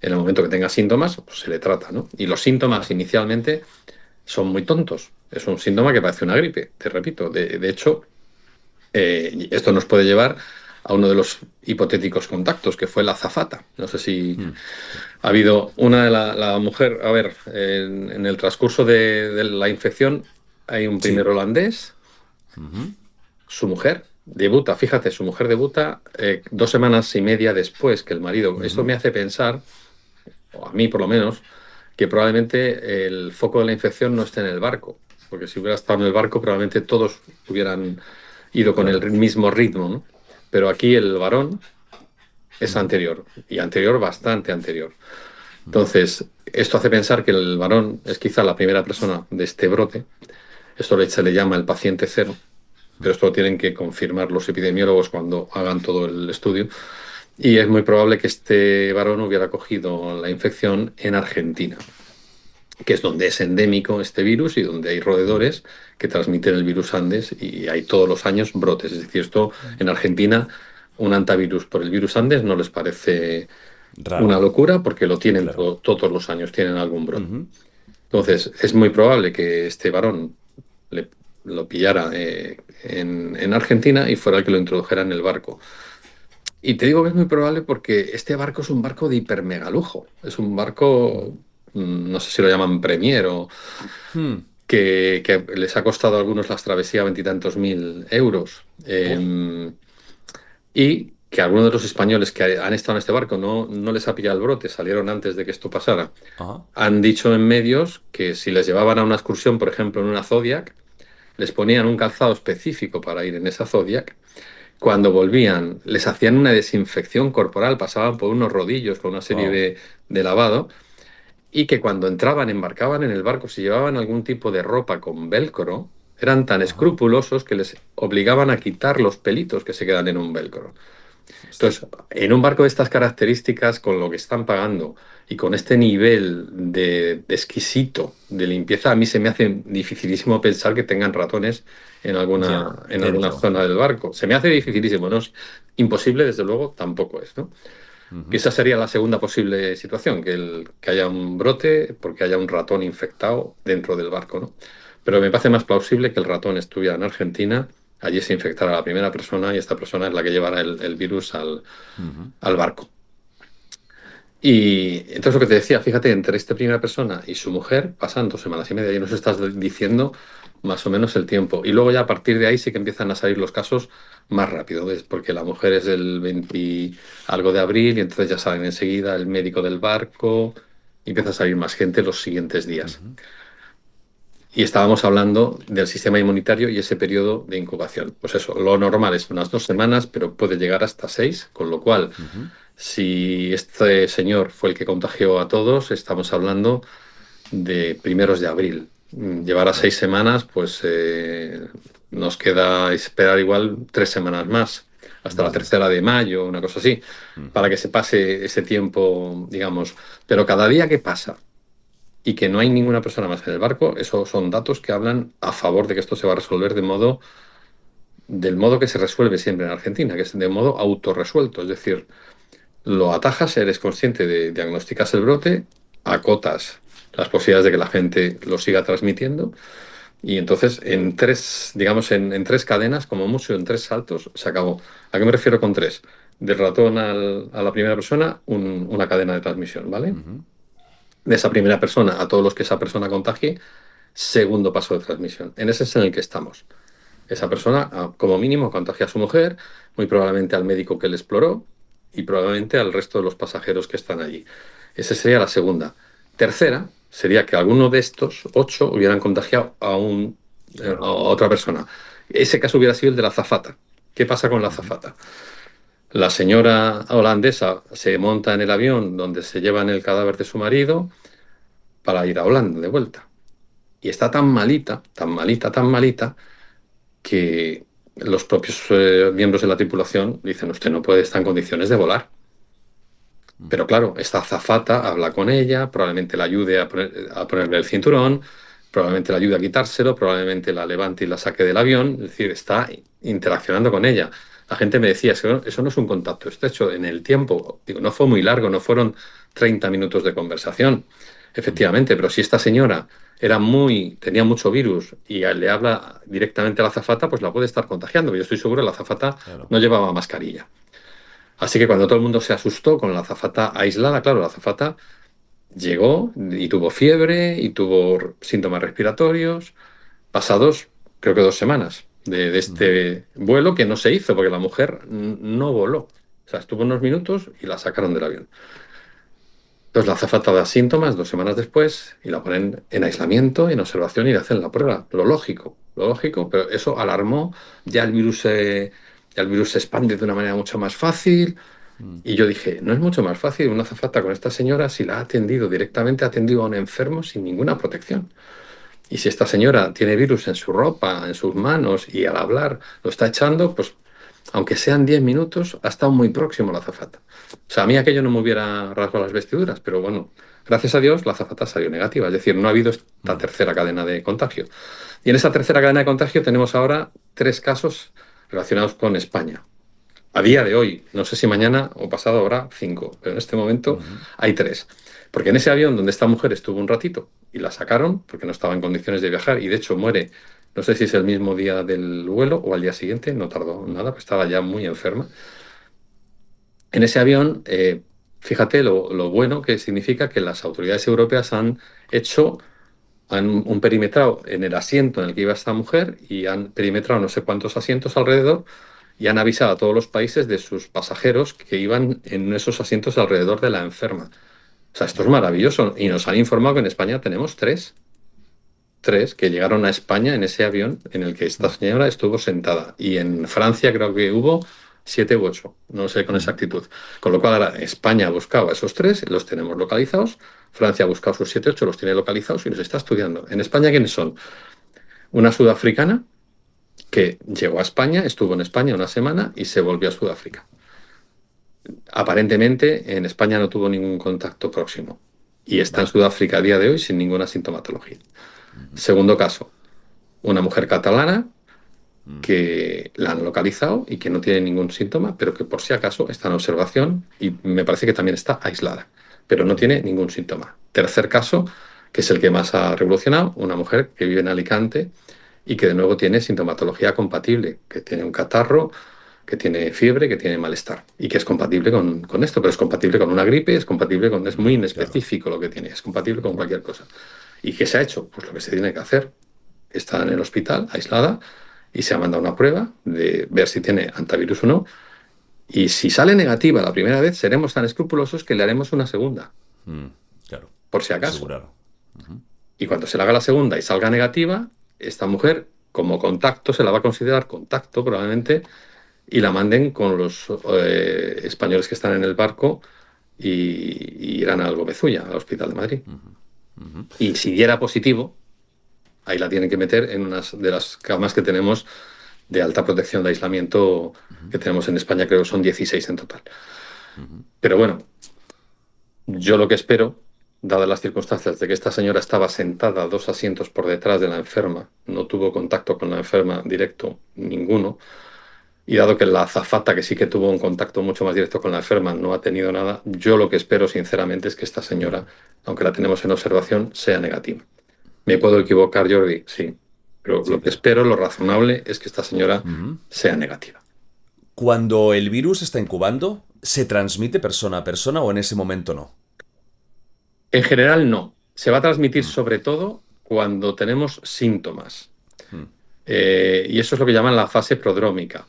En el momento que tenga síntomas, pues se le trata, ¿no? Y los síntomas inicialmente son muy tontos. Es un síntoma que parece una gripe, te repito. De, de hecho, eh, esto nos puede llevar a uno de los hipotéticos contactos, que fue la azafata. No sé si Mm. ha habido una de la, la mujer, a ver, en, en el transcurso de, de la infección hay un primer Sí. holandés, Ujú. su mujer debuta, fíjate, su mujer debuta eh, dos semanas y media después que el marido. Esto Ujú. me hace pensar, o a mí por lo menos, que probablemente el foco de la infección no esté en el barco, porque si hubiera estado en el barco probablemente todos hubieran ido con el Claro. mismo ritmo, ¿no? Pero aquí el varón es Ujú. anterior, y anterior, bastante anterior. Entonces, esto hace pensar que el varón es quizá la primera persona de este brote. Esto le- se le llama el paciente cero, pero esto lo tienen que confirmar los epidemiólogos cuando hagan todo el estudio. Y es muy probable que este varón hubiera cogido la infección en Argentina, que es donde es endémico este virus y donde hay roedores que transmiten el virus Andes y hay todos los años brotes. Es decir, esto en Argentina, un antivirus por el virus Andes no les parece Raro. una locura porque lo tienen Claro. to- todos los años, tienen algún brote. Ujú. Entonces, es muy probable que este varón le- lo pillara eh, en, en Argentina y fuera el que lo introdujera en el barco. Y te digo que es muy probable porque este barco es un barco de hipermegalujo. Es un barco, Ujú. mm, no sé si lo llaman Premier o Hmm. que, que les ha costado a algunos las travesías veintitantos mil euros. Buah. Eh, y que algunos de los españoles que han estado en este barco no, no les ha pillado el brote, salieron antes de que esto pasara. Ajá. Han dicho en medios que si les llevaban a una excursión, por ejemplo, en una Zodiac, les ponían un calzado específico para ir en esa Zodiac. Cuando volvían, les hacían una desinfección corporal, pasaban por unos rodillos con una serie Wow. de, de lavado, y que cuando entraban, embarcaban en el barco, si llevaban algún tipo de ropa con velcro, eran tan Ajá. escrupulosos que les obligaban a quitar los pelitos que se quedan en un velcro. Hostia. Entonces, en un barco de estas características, con lo que están pagando y con este nivel de, de exquisito de limpieza, a mí se me hace dificilísimo pensar que tengan ratones en Ya. alguna, en alguna Dentro. zona del barco. Se me hace dificilísimo, ¿no? Es imposible, desde luego, tampoco es, ¿no? Que Ujú. esa sería la segunda posible situación, que, el, que haya un brote porque haya un ratón infectado dentro del barco, ¿no? Pero me parece más plausible que el ratón estuviera en Argentina, allí se infectara a la primera persona y esta persona es la que llevará el, el virus al, Ujú. al barco. Y entonces lo que te decía, fíjate, entre esta primera persona y su mujer pasan dos semanas y media y nos estás diciendo más o menos el tiempo. Y luego ya a partir de ahí sí que empiezan a salir los casos más rápido, ¿ves? Porque la mujer es del veinte algo de abril y entonces ya salen enseguida el médico del barco y empieza a salir más gente los siguientes días. Ujú. Y estábamos hablando del sistema inmunitario y ese periodo de incubación. Pues eso, lo normal es unas dos semanas, pero puede llegar hasta seis, con lo cual, Ujú. si este señor fue el que contagió a todos, estamos hablando de primeros de abril. Mm, Llevar a seis Buah. semanas, pues eh, nos queda esperar igual tres semanas más, hasta la Vale. tercera de mayo, una cosa así, para Ujú. que se pase ese tiempo, digamos. Pero cada día que pasa y que no hay ninguna persona más en el barco, esos son datos que hablan a favor de que esto se va a resolver de modo, del modo que se resuelve siempre en Argentina, que es de modo autorresuelto. Es decir, lo atajas, eres consciente de diagnosticas el brote, acotas las posibilidades de que la gente lo siga transmitiendo y entonces en tres, digamos, en, en tres cadenas, como mucho, en tres saltos, se acabó. ¿A qué me refiero con tres? Del ratón al- a la primera persona, un- una cadena de transmisión, ¿vale? Ujú. De esa primera persona a todos los que esa persona contagie, segundo paso de transmisión. En ese es en el que estamos. Esa persona, ah, como mínimo, contagia a su mujer, muy probablemente al médico que le exploró y probablemente al resto de los pasajeros que están allí. Esa sería la segunda. Tercera sería que alguno de estos ocho hubieran contagiado a, un, eh, a Claro. otra persona. Ese caso hubiera sido el de la azafata. ¿Qué pasa con la Ujú. azafata? La señora holandesa se monta en el avión donde se llevan el cadáver de su marido para ir a Holanda de vuelta. Y está tan malita, tan malita, tan malita, que los propios eh, miembros de la tripulación dicen, usted no puede estar en condiciones de volar. Pero Ujú. claro, esta azafata habla con ella, probablemente la ayude a, poner- a ponerle el cinturón, probablemente la ayude a quitárselo, probablemente la levante y la saque del avión, es decir, está interaccionando con ella. La gente me decía, "Es que no- eso no es un contacto, está hecho en el tiempo. Digo, no fue muy largo, no fueron treinta minutos de conversación, efectivamente, pero si esta señora era muy, tenía mucho virus y le habla directamente a la azafata, pues la puede estar contagiando. Yo estoy seguro que la azafata Claro. no llevaba mascarilla. Así que cuando todo el mundo se asustó con la azafata aislada, claro, la azafata llegó y tuvo fiebre y tuvo síntomas respiratorios, pasados creo que dos semanas de, de este vuelo que no se hizo porque la mujer n- no voló. O sea, estuvo unos minutos y la sacaron del avión. Entonces la azafata da síntomas dos semanas después y la ponen en aislamiento, en observación y le hacen la prueba. Lo lógico, lo lógico, pero eso alarmó. Ya el virus se, ya el virus se expande de una manera mucho más fácil. Y yo dije, no es mucho más fácil una azafata con esta señora si la ha atendido directamente, ha atendido a un enfermo sin ninguna protección. Y si esta señora tiene virus en su ropa, en sus manos, y al hablar lo está echando, pues aunque sean diez minutos, ha estado muy próximo la azafata. O sea, a mí aquello no me hubiera rasgado las vestiduras, pero bueno, gracias a Dios la azafata salió negativa. Es decir, no ha habido esta tercera cadena de contagio. Y en esa tercera cadena de contagio tenemos ahora tres casos relacionados con España. A día de hoy, no sé si mañana o pasado habrá cinco, pero en este momento hay tres. Porque en ese avión donde esta mujer estuvo un ratito y la sacaron porque no estaba en condiciones de viajar y de hecho muere, no sé si es el mismo día del vuelo o al día siguiente, no tardó nada, pues estaba ya muy enferma. En ese avión, eh, fíjate lo, lo bueno que significa que las autoridades europeas han hecho han un perimetrado en el asiento en el que iba esta mujer y han perimetrado no sé cuántos asientos alrededor y han avisado a todos los países de sus pasajeros que iban en esos asientos alrededor de la enferma. O sea, esto es maravilloso. Y nos han informado que en España tenemos tres, tres que llegaron a España en ese avión en el que esta señora estuvo sentada. Y en Francia creo que hubo siete u ocho, no sé con exactitud. Con lo cual ahora España ha buscado a esos tres, los tenemos localizados. Francia ha buscado sus siete, ocho, los tiene localizados y los está estudiando. En España, ¿quiénes son? Una sudafricana que llegó a España, estuvo en España una semana y se volvió a Sudáfrica. Aparentemente en España no tuvo ningún contacto próximo y está en Sudáfrica a día de hoy sin ninguna sintomatología. Segundo caso, una mujer catalana que la han localizado y que no tiene ningún síntoma, pero que por si acaso está en observación y me parece que también está aislada, pero no tiene ningún síntoma. Tercer caso, que es el que más ha revolucionado, una mujer que vive en Alicante y que de nuevo tiene sintomatología compatible, que tiene un catarro, que tiene fiebre, que tiene malestar y que es compatible con, con esto, pero es compatible con una gripe, es compatible con... es muy inespecífico lo que tiene, es compatible con cualquier cosa. ¿Y qué se ha hecho? Pues lo que se tiene que hacer. Está en el hospital, aislada, y se ha mandado una prueba de ver si tiene antivirus o no. Y si sale negativa la primera vez, seremos tan escrupulosos que le haremos una segunda. Mm, claro. Por si acaso. Asegurarlo. Uh-huh. Y cuando se le haga la segunda y salga negativa, esta mujer, como contacto, se la va a considerar contacto probablemente, y la manden con los eh, españoles que están en el barco y, y irán al Gomezulla, al Hospital de Madrid. Uh-huh. Uh-huh. Y si diera positivo, ahí la tienen que meter en una de las camas que tenemos de alta protección de aislamiento uh-huh. que tenemos en España, creo que son dieciséis en total. Uh-huh. Pero bueno, yo lo que espero, dadas las circunstancias de que esta señora estaba sentada dos asientos por detrás de la enferma, no tuvo contacto con la enferma directo ninguno, y dado que la azafata, que sí que tuvo un contacto mucho más directo con la enferma, no ha tenido nada, yo lo que espero sinceramente es que esta señora, aunque la tenemos en observación, sea negativa. ¿Me puedo equivocar, Jordi? Sí. Pero sí, lo que pero... espero, lo razonable, es que esta señora uh-huh. sea negativa. Cuando el virus está incubando, ¿se transmite persona a persona o en ese momento no? En general no. Se va a transmitir uh-huh. sobre todo cuando tenemos síntomas. Uh-huh. Eh, y eso es lo que llaman la fase prodrómica.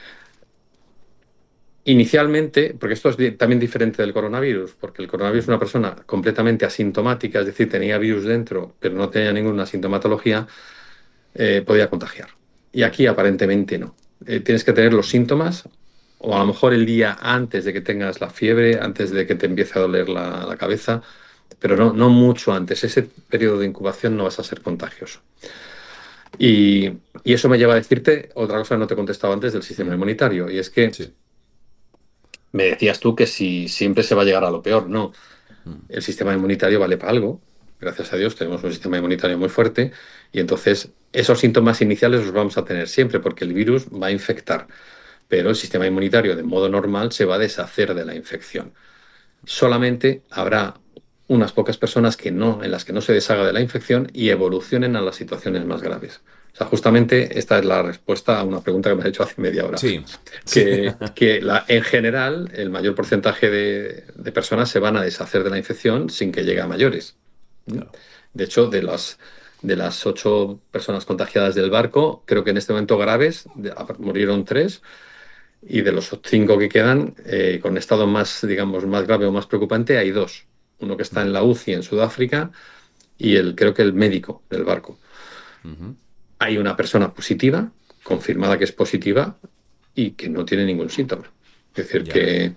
Inicialmente, porque esto es di- también diferente del coronavirus, porque el coronavirus es una persona completamente asintomática, es decir, tenía virus dentro, pero no tenía ninguna sintomatología, eh, podía contagiar. Y aquí aparentemente no. Eh, tienes que tener los síntomas, o a lo mejor el día antes de que tengas la fiebre, antes de que te empiece a doler la, la cabeza, pero no, no mucho antes. Ese periodo de incubación no vas a ser contagioso. Y, y eso me lleva a decirte otra cosa que no te he contestado antes del sistema inmunitario, y es que sí. Me decías tú que si siempre se va a llegar a lo peor. No, el sistema inmunitario vale para algo. Gracias a Dios tenemos un sistema inmunitario muy fuerte y entonces esos síntomas iniciales los vamos a tener siempre porque el virus va a infectar, pero el sistema inmunitario de modo normal se va a deshacer de la infección. solamente habrá unas pocas personas que no, en las que no se deshaga de la infección y evolucionen a las situaciones más graves. O sea, justamente esta es la respuesta a una pregunta que me has hecho hace media hora. Sí, sí. Que, que la, en general el mayor porcentaje de, de personas se van a deshacer de la infección sin que llegue a mayores. Claro. De hecho, de las, de las ocho personas contagiadas del barco, creo que en este momento graves de, murieron tres. Y de los cinco que quedan, eh, con estado más, digamos, más grave o más preocupante, hay dos. Uno que está en la U C I en Sudáfrica y el, creo que el médico del barco. Uh-huh. Hay una persona positiva, confirmada que es positiva y que no tiene ningún síntoma. Es decir, que,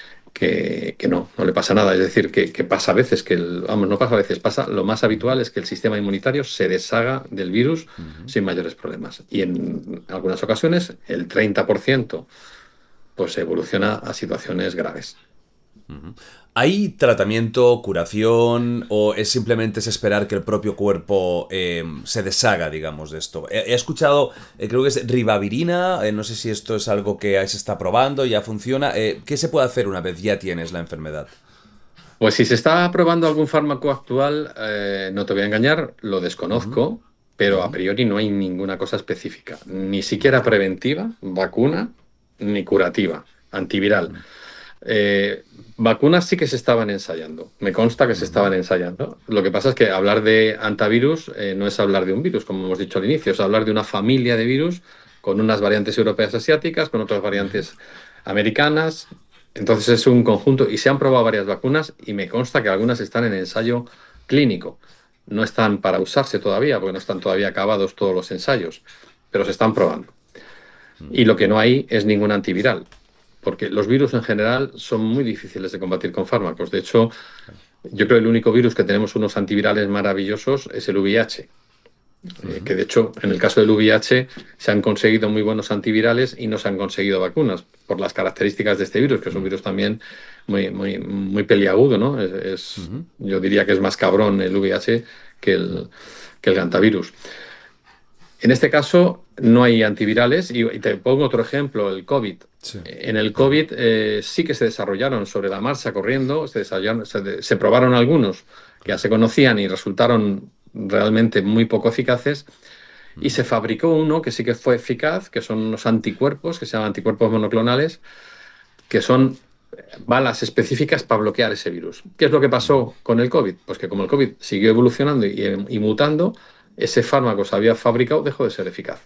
que, que no, no le pasa nada. Es decir, que, que pasa a veces, que el, vamos, no pasa a veces, pasa. Lo más habitual es que el sistema inmunitario se deshaga del virus uh-huh. sin mayores problemas. Y en algunas ocasiones, el treinta por ciento pues evoluciona a situaciones graves. Uh-huh. ¿Hay tratamiento, curación o es simplemente es esperar que el propio cuerpo eh, se deshaga, digamos, de esto? He, he escuchado, eh, creo que es ribavirina, eh, no sé si esto es algo que se está probando, ya funciona. Eh, ¿Qué se puede hacer una vez ya tienes la enfermedad? Pues si se está probando algún fármaco actual, eh, no te voy a engañar, lo desconozco, uh-huh. pero a priori no hay ninguna cosa específica, ni siquiera preventiva, vacuna, ni curativa, antiviral. Uh-huh. Eh, vacunas sí que se estaban ensayando, me consta que se estaban ensayando. Lo que pasa es que hablar de antivirus eh, no es hablar de un virus, como hemos dicho al inicio, es hablar de una familia de virus con unas variantes europeas asiáticas, con otras variantes americanas. Entonces es un conjunto y se han probado varias vacunas y me consta que algunas están en ensayo clínico. No están para usarse todavía, porque no están todavía acabados todos los ensayos, pero se están probando. Y lo que no hay es ningún antiviral, porque los virus en general son muy difíciles de combatir con fármacos. De hecho, yo creo que el único virus que tenemos unos antivirales maravillosos es el V I H. Uh-huh. Eh, que de hecho, en el caso del V I H se han conseguido muy buenos antivirales y no se han conseguido vacunas, por las características de este virus, que es un virus también muy, muy, muy peliagudo, ¿no? Es, es, uh-huh. Yo diría que es más cabrón el V I H que el, que el gantavirus. En este caso no hay antivirales y, y te pongo otro ejemplo, el COVID. Sí. En el COVID eh, sí que se desarrollaron sobre la marcha corriendo, se, desarrollaron, se, se probaron algunos que ya se conocían y resultaron realmente muy poco eficaces y se fabricó uno que sí que fue eficaz, que son unos anticuerpos, que se llaman anticuerpos monoclonales, que son balas específicas para bloquear ese virus. ¿Qué es lo que pasó con el COVID? Pues que como el COVID siguió evolucionando y, y mutando, ese fármaco se había fabricado, dejó de ser eficaz.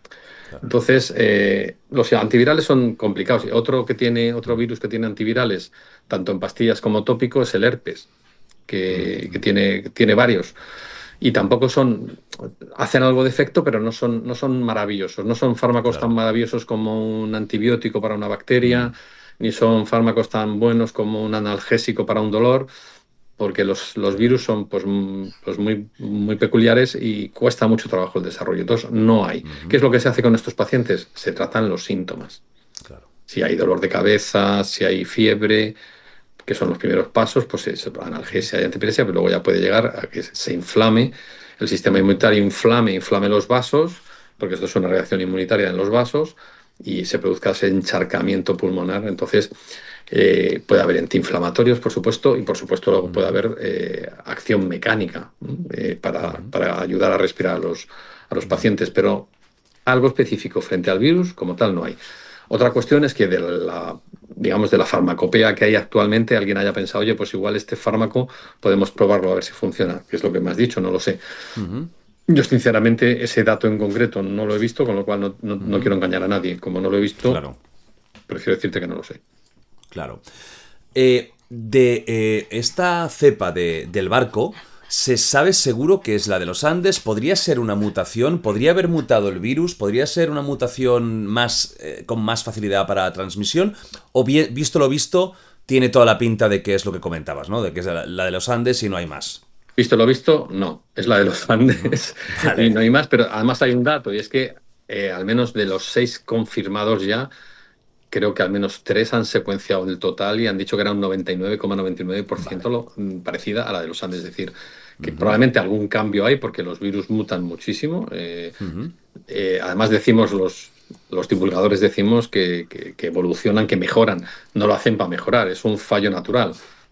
Entonces, eh, los antivirales son complicados. Otro, que tiene, otro virus que tiene antivirales, tanto en pastillas como tópico, es el herpes, que, que tiene, tiene varios. Y tampoco son, hacen algo de efecto, pero no son, no son maravillosos. No son fármacos claro. tan maravillosos como un antibiótico para una bacteria, mm. ni son fármacos tan buenos como un analgésico para un dolor, porque los, los virus son pues, pues muy, muy peculiares y cuesta mucho trabajo el desarrollo. Entonces, no hay. Uh-huh. ¿Qué es lo que se hace con estos pacientes? Se tratan los síntomas. Claro. Si hay dolor de cabeza, si hay fiebre, que son los primeros pasos, pues es analgesia y antipiresia, pero luego ya puede llegar a que se inflame el sistema inmunitario, inflame, inflame los vasos, porque esto es una reacción inmunitaria en los vasos, y se produzca ese encharcamiento pulmonar. Entonces, eh, puede haber antiinflamatorios, por supuesto, y por supuesto luego uh-huh. puede haber eh, acción mecánica eh, para, uh-huh. para ayudar a respirar a los, a los pacientes, pero algo específico frente al virus como tal no hay. Otra cuestión es que de la, digamos, de la farmacopea que hay actualmente, alguien haya pensado, oye, pues igual este fármaco podemos probarlo a ver si funciona, que es lo que me has dicho, no lo sé. Uh-huh. Yo, sinceramente, ese dato en concreto no lo he visto, con lo cual no, no, uh-huh. no quiero engañar a nadie. Como no lo he visto, claro. prefiero decirte que no lo sé. Claro. Eh, de eh, esta cepa de, del barco, ¿se sabe seguro que es la de los Andes? ¿Podría ser una mutación? ¿Podría haber mutado el virus? ¿Podría ser una mutación más eh, con más facilidad para la transmisión? ¿O bien, visto lo visto, tiene toda la pinta de que es lo que comentabas, ¿no? De que es la, la de los Andes y no hay más? Visto lo visto, no. Es la de los Andes vale. y no hay más. Pero además hay un dato, y es que eh, al menos de los seis confirmados ya, creo que al menos tres han secuenciado el total y han dicho que era un noventa y nueve coma noventa y nueve por ciento vale. lo, parecida a la de los Andes. Es decir, que uh-huh. probablemente algún cambio hay porque los virus mutan muchísimo. Eh, uh-huh. eh, además decimos, los, los divulgadores decimos que, que, que evolucionan, que mejoran. No lo hacen para mejorar, es un fallo natural.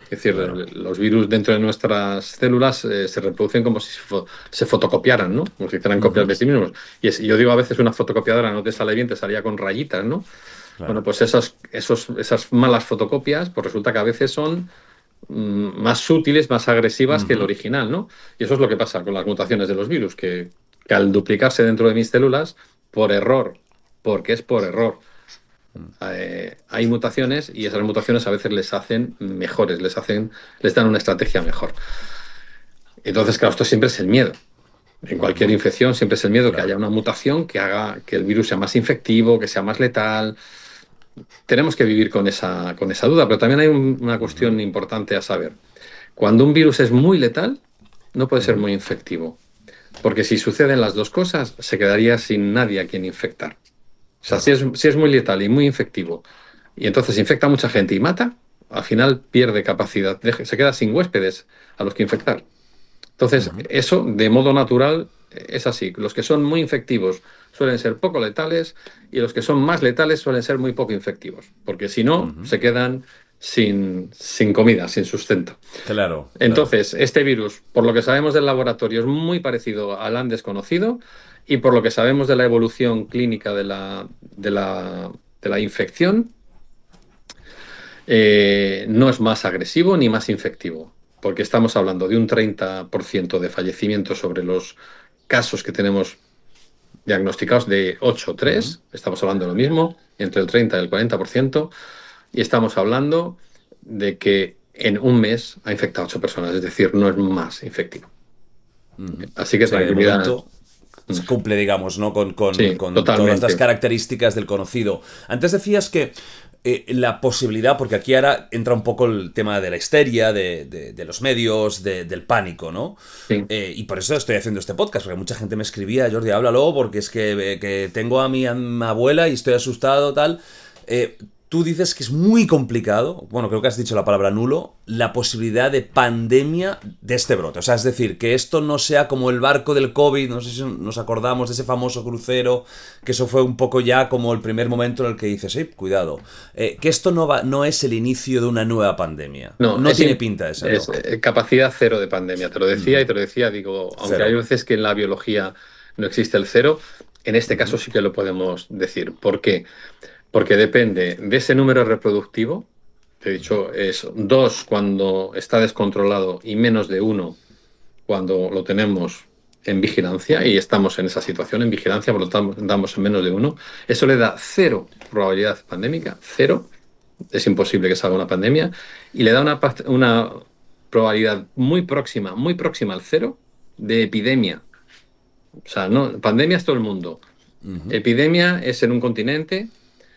Es decir, Claro. los virus dentro de nuestras células eh, se reproducen como si se, fo- se fotocopiaran, ¿no? Como si hicieran copias Ujú. de sí mismos. Y es- y yo digo a veces una fotocopiadora no te sale bien, te salía con rayitas, ¿no? Bueno, Claro. pues esos, esos, esas malas fotocopias, pues resulta que a veces son mm, más sutiles, más agresivas que el Ujú. original, ¿no? Y eso es lo que pasa con las mutaciones de los virus, que, que al duplicarse dentro de mis células, por error, porque es por error, eh, hay mutaciones y esas mutaciones a veces les hacen mejores, les hacen, les dan una estrategia mejor. Entonces, claro, esto siempre es el miedo. En cualquier Ujú. infección siempre es el miedo que haya Claro. una mutación que haga que el virus sea más infectivo, que sea más letal. Tenemos que vivir con esa, con esa duda, pero también hay un- una Ujú. cuestión importante a saber. Cuando un virus es muy letal, no puede ser Ujú. muy infectivo, porque si suceden las dos cosas, se quedaría sin nadie a quien infectar. O sea, si Claro. es, si es muy letal y muy infectivo, y entonces infecta a mucha gente y mata, al final pierde capacidad, deja- se queda sin huéspedes a los que infectar. Entonces, Ujú. eso de modo natural eh, es así. Los que son muy infectivos suelen ser poco letales y los que son más letales suelen ser muy poco infectivos, porque si no, Ujú. se quedan sin, sin comida, sin sustento. Claro, claro. Entonces, este virus, por lo que sabemos del laboratorio, es muy parecido al han desconocido y por lo que sabemos de la evolución clínica de la, de la, de la infección, eh, no es más agresivo ni más infectivo, porque estamos hablando de un treinta por ciento de fallecimiento sobre los casos que tenemos diagnosticados de ocho Ujú. tres, estamos hablando de lo mismo, entre el treinta y el cuarenta por ciento, y estamos hablando de que en un mes ha infectado a ocho personas, es decir, no es más infectivo. Ujú. Así O que sea que de tranquilidad. momento se cumple, digamos, ¿no? Con, con- Sí, con todas las totalmente. características del conocido. Antes decías que eh, la posibilidad, porque aquí ahora entra un poco el tema de la histeria, de, de- de los medios, de- del pánico, ¿no? Sí. Eh, y por eso estoy haciendo este podcast, porque mucha gente me escribía, Jordi, háblalo, porque es que, eh, que tengo a mi, a mi abuela y estoy asustado, tal. Eh, Tú dices que es muy complicado, bueno, creo que has dicho la palabra nulo, la posibilidad de pandemia de este brote. O sea, es decir, que esto no sea como el barco del COVID, no sé si nos acordamos de ese famoso crucero, que eso fue un poco ya como el primer momento en el que dices, sí, cuidado, eh, que esto no, va, no es el inicio de una nueva pandemia. No, No es, tiene in- pinta de es serlo. eh, capacidad cero de pandemia. Te lo decía y Ujú. te lo decía, digo, aunque hay Cero. veces que en la biología no existe el cero, en este caso Ujú. sí que lo podemos decir. ¿Por qué? Porque depende de ese número reproductivo. Te he dicho, es dos cuando está descontrolado y menos de uno cuando lo tenemos en vigilancia y estamos en esa situación en vigilancia, por lo tanto damos en menos de uno. Eso le da cero probabilidad pandémica, cero. Es imposible que salga una pandemia y le da una, pa- una probabilidad muy próxima, muy próxima al cero de epidemia. O sea, no, pandemia es todo el mundo. Ujú. Epidemia es en un continente,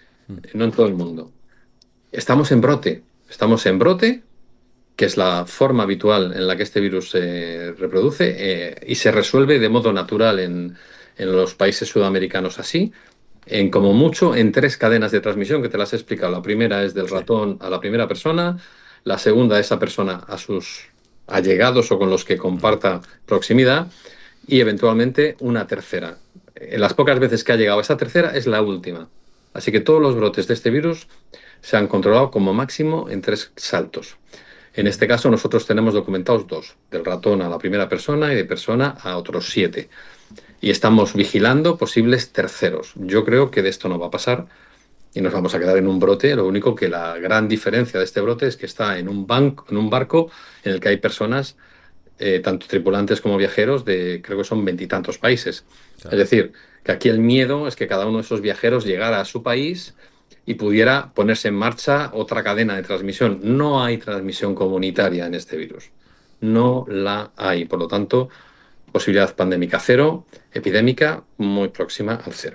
no en todo el mundo. Estamos en brote. Estamos en brote, que es la forma habitual en la que este virus se reproduce eh, y se resuelve de modo natural en, en los países sudamericanos así, en como mucho en tres cadenas de transmisión que te las he explicado. La primera es del Sí. ratón a la primera persona, la segunda esa persona a sus allegados o con los que comparta proximidad y eventualmente una tercera. En las pocas veces que ha llegado esa tercera es la última. Así que todos los brotes de este virus se han controlado como máximo en tres saltos. En este caso nosotros tenemos documentados dos, del ratón a la primera persona y de persona a otros siete. Y estamos vigilando posibles terceros. Yo creo que de esto no va a pasar y nos vamos a quedar en un brote. Lo único que la gran diferencia de este brote es que está en un, banco, en un barco en el que hay personas, eh, tanto tripulantes como viajeros, de creo que son veintitantos países. Es Claro. decir, que aquí el miedo es que cada uno de esos viajeros llegara a su país y pudiera ponerse en marcha otra cadena de transmisión. No hay transmisión comunitaria en este virus. No la hay. Por lo tanto, posibilidad pandémica cero, epidémica muy próxima al cero.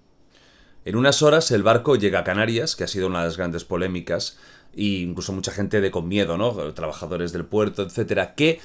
En unas horas el barco llega a Canarias, que ha sido una de las grandes polémicas, e incluso mucha gente de con miedo, ¿no? Trabajadores del puerto, etcétera. ¿Qué,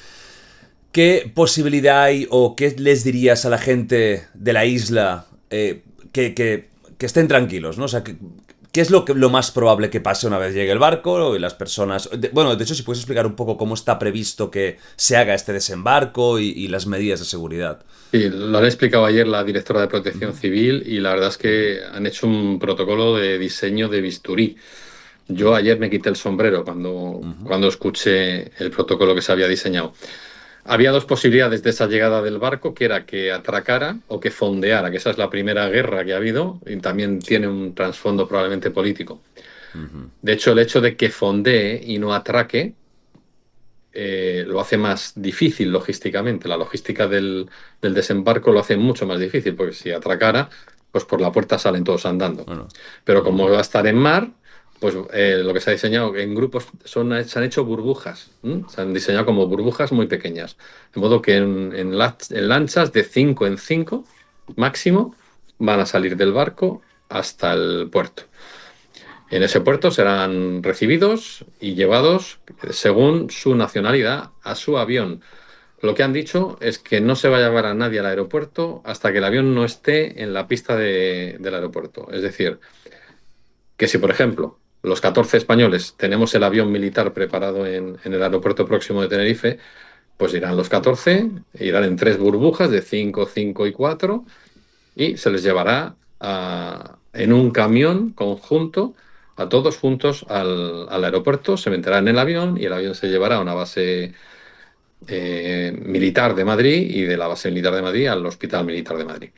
qué posibilidad hay o qué les dirías a la gente de la isla eh, que, que, que estén tranquilos, ¿no? O sea, que, ¿qué es lo, que, lo más probable que pase una vez llegue el barco y las personas... De, bueno, de hecho, si puedes explicar un poco cómo está previsto que se haga este desembarco y, y las medidas de seguridad. Sí, lo han explicado ayer la directora de Protección Ujú. Civil y la verdad es que han hecho un protocolo de diseño de bisturí. Yo ayer me quité el sombrero cuando, Ujú. cuando escuché el protocolo que se había diseñado. Había dos posibilidades de esa llegada del barco, que era que atracara o que fondeara, que esa es la primera guerra que ha habido y también Sí. tiene un trasfondo probablemente político. Ujú. De hecho, el hecho de que fondee y no atraque eh, lo hace más difícil logísticamente. La logística del, del desembarco lo hace mucho más difícil, porque si atracara, pues por la puerta salen todos andando. Bueno. Pero como Ujú. va a estar en mar, pues eh, lo que se ha diseñado en grupos son, se han hecho burbujas, ¿m? Se han diseñado como burbujas muy pequeñas. De modo que en, en lach- en lanchas de cinco en cinco máximo van a salir del barco hasta el puerto. En ese puerto serán recibidos y llevados según su nacionalidad a su avión. Lo que han dicho es que no se va a llevar a nadie al aeropuerto hasta que el avión no esté en la pista de- del aeropuerto. Es decir, que si, por ejemplo, los catorce españoles tenemos el avión militar preparado en, en el aeropuerto próximo de Tenerife, pues irán los catorce, irán en tres burbujas de cinco, cinco y cuatro y se les llevará a- en un camión conjunto a todos juntos al, al aeropuerto, se meterán en el avión y el avión se llevará a una base eh, militar de Madrid y de la base militar de Madrid al Hospital Militar de Madrid.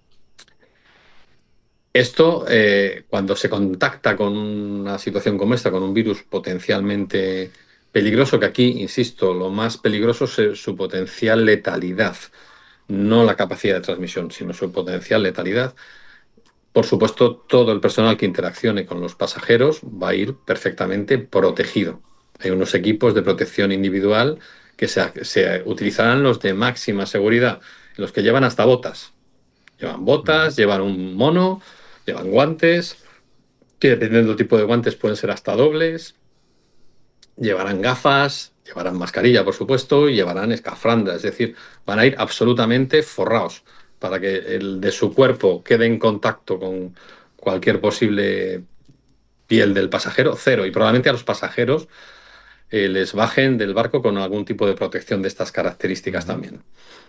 Esto, eh, cuando se contacta con una situación como esta, con un virus potencialmente peligroso, que aquí, insisto, lo más peligroso es su potencial letalidad, no la capacidad de transmisión, sino su potencial letalidad. Por supuesto, todo el personal que interaccione con los pasajeros va a ir perfectamente protegido. Hay unos equipos de protección individual que se, se utilizarán los de máxima seguridad, los que llevan hasta botas. Llevan Ujú. botas, llevan un mono, llevan guantes, que dependiendo del tipo de guantes pueden ser hasta dobles, llevarán gafas, llevarán mascarilla, por supuesto, y llevarán escafranda, es decir, van a ir absolutamente forrados para que el de su cuerpo quede en contacto con cualquier posible piel del pasajero, cero, y probablemente a los pasajeros eh, les bajen del barco con algún tipo de protección de estas características Ujú. también.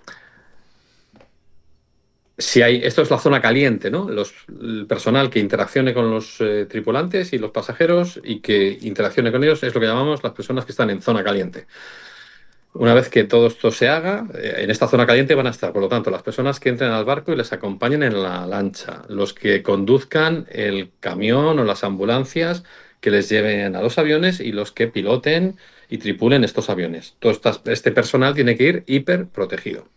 Si hay, esto es la zona caliente, ¿no? Los, el personal que interaccione con los eh, tripulantes y los pasajeros y que interaccione con ellos es lo que llamamos las personas que están en zona caliente. Una vez que todo esto se haga, eh, en esta zona caliente van a estar, por lo tanto, las personas que entren al barco y les acompañen en la lancha, los que conduzcan el camión o las ambulancias que les lleven a los aviones y los que piloten y tripulen estos aviones. Todo estas- este personal tiene que ir hiper protegido.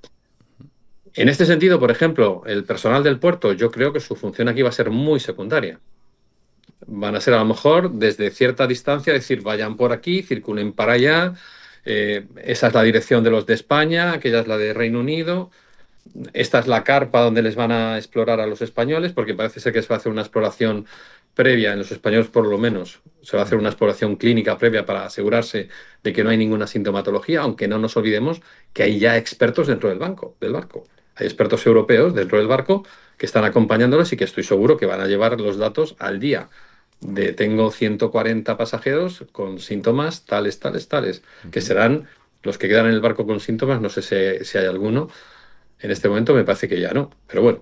En este sentido, por ejemplo, el personal del puerto, yo creo que su función aquí va a ser muy secundaria. Van a ser a lo mejor desde cierta distancia, decir, vayan por aquí, circulen para allá, eh, esa es la dirección de los de España, aquella es la de Reino Unido, esta es la carpa donde les van a explorar a los españoles, porque parece ser que se va a hacer una exploración previa, en los españoles por lo menos, se va a hacer una Ujú. exploración clínica previa para asegurarse de que no hay ninguna sintomatología, aunque no nos olvidemos que hay ya expertos dentro del banco, del barco. Hay expertos europeos dentro del barco que están acompañándolos y que estoy seguro que van a llevar los datos al día de tengo ciento cuarenta pasajeros con síntomas tales, tales, tales, que Ujú. serán los que quedan en el barco con síntomas, no sé si, si hay alguno, en este momento me parece que ya no, pero bueno,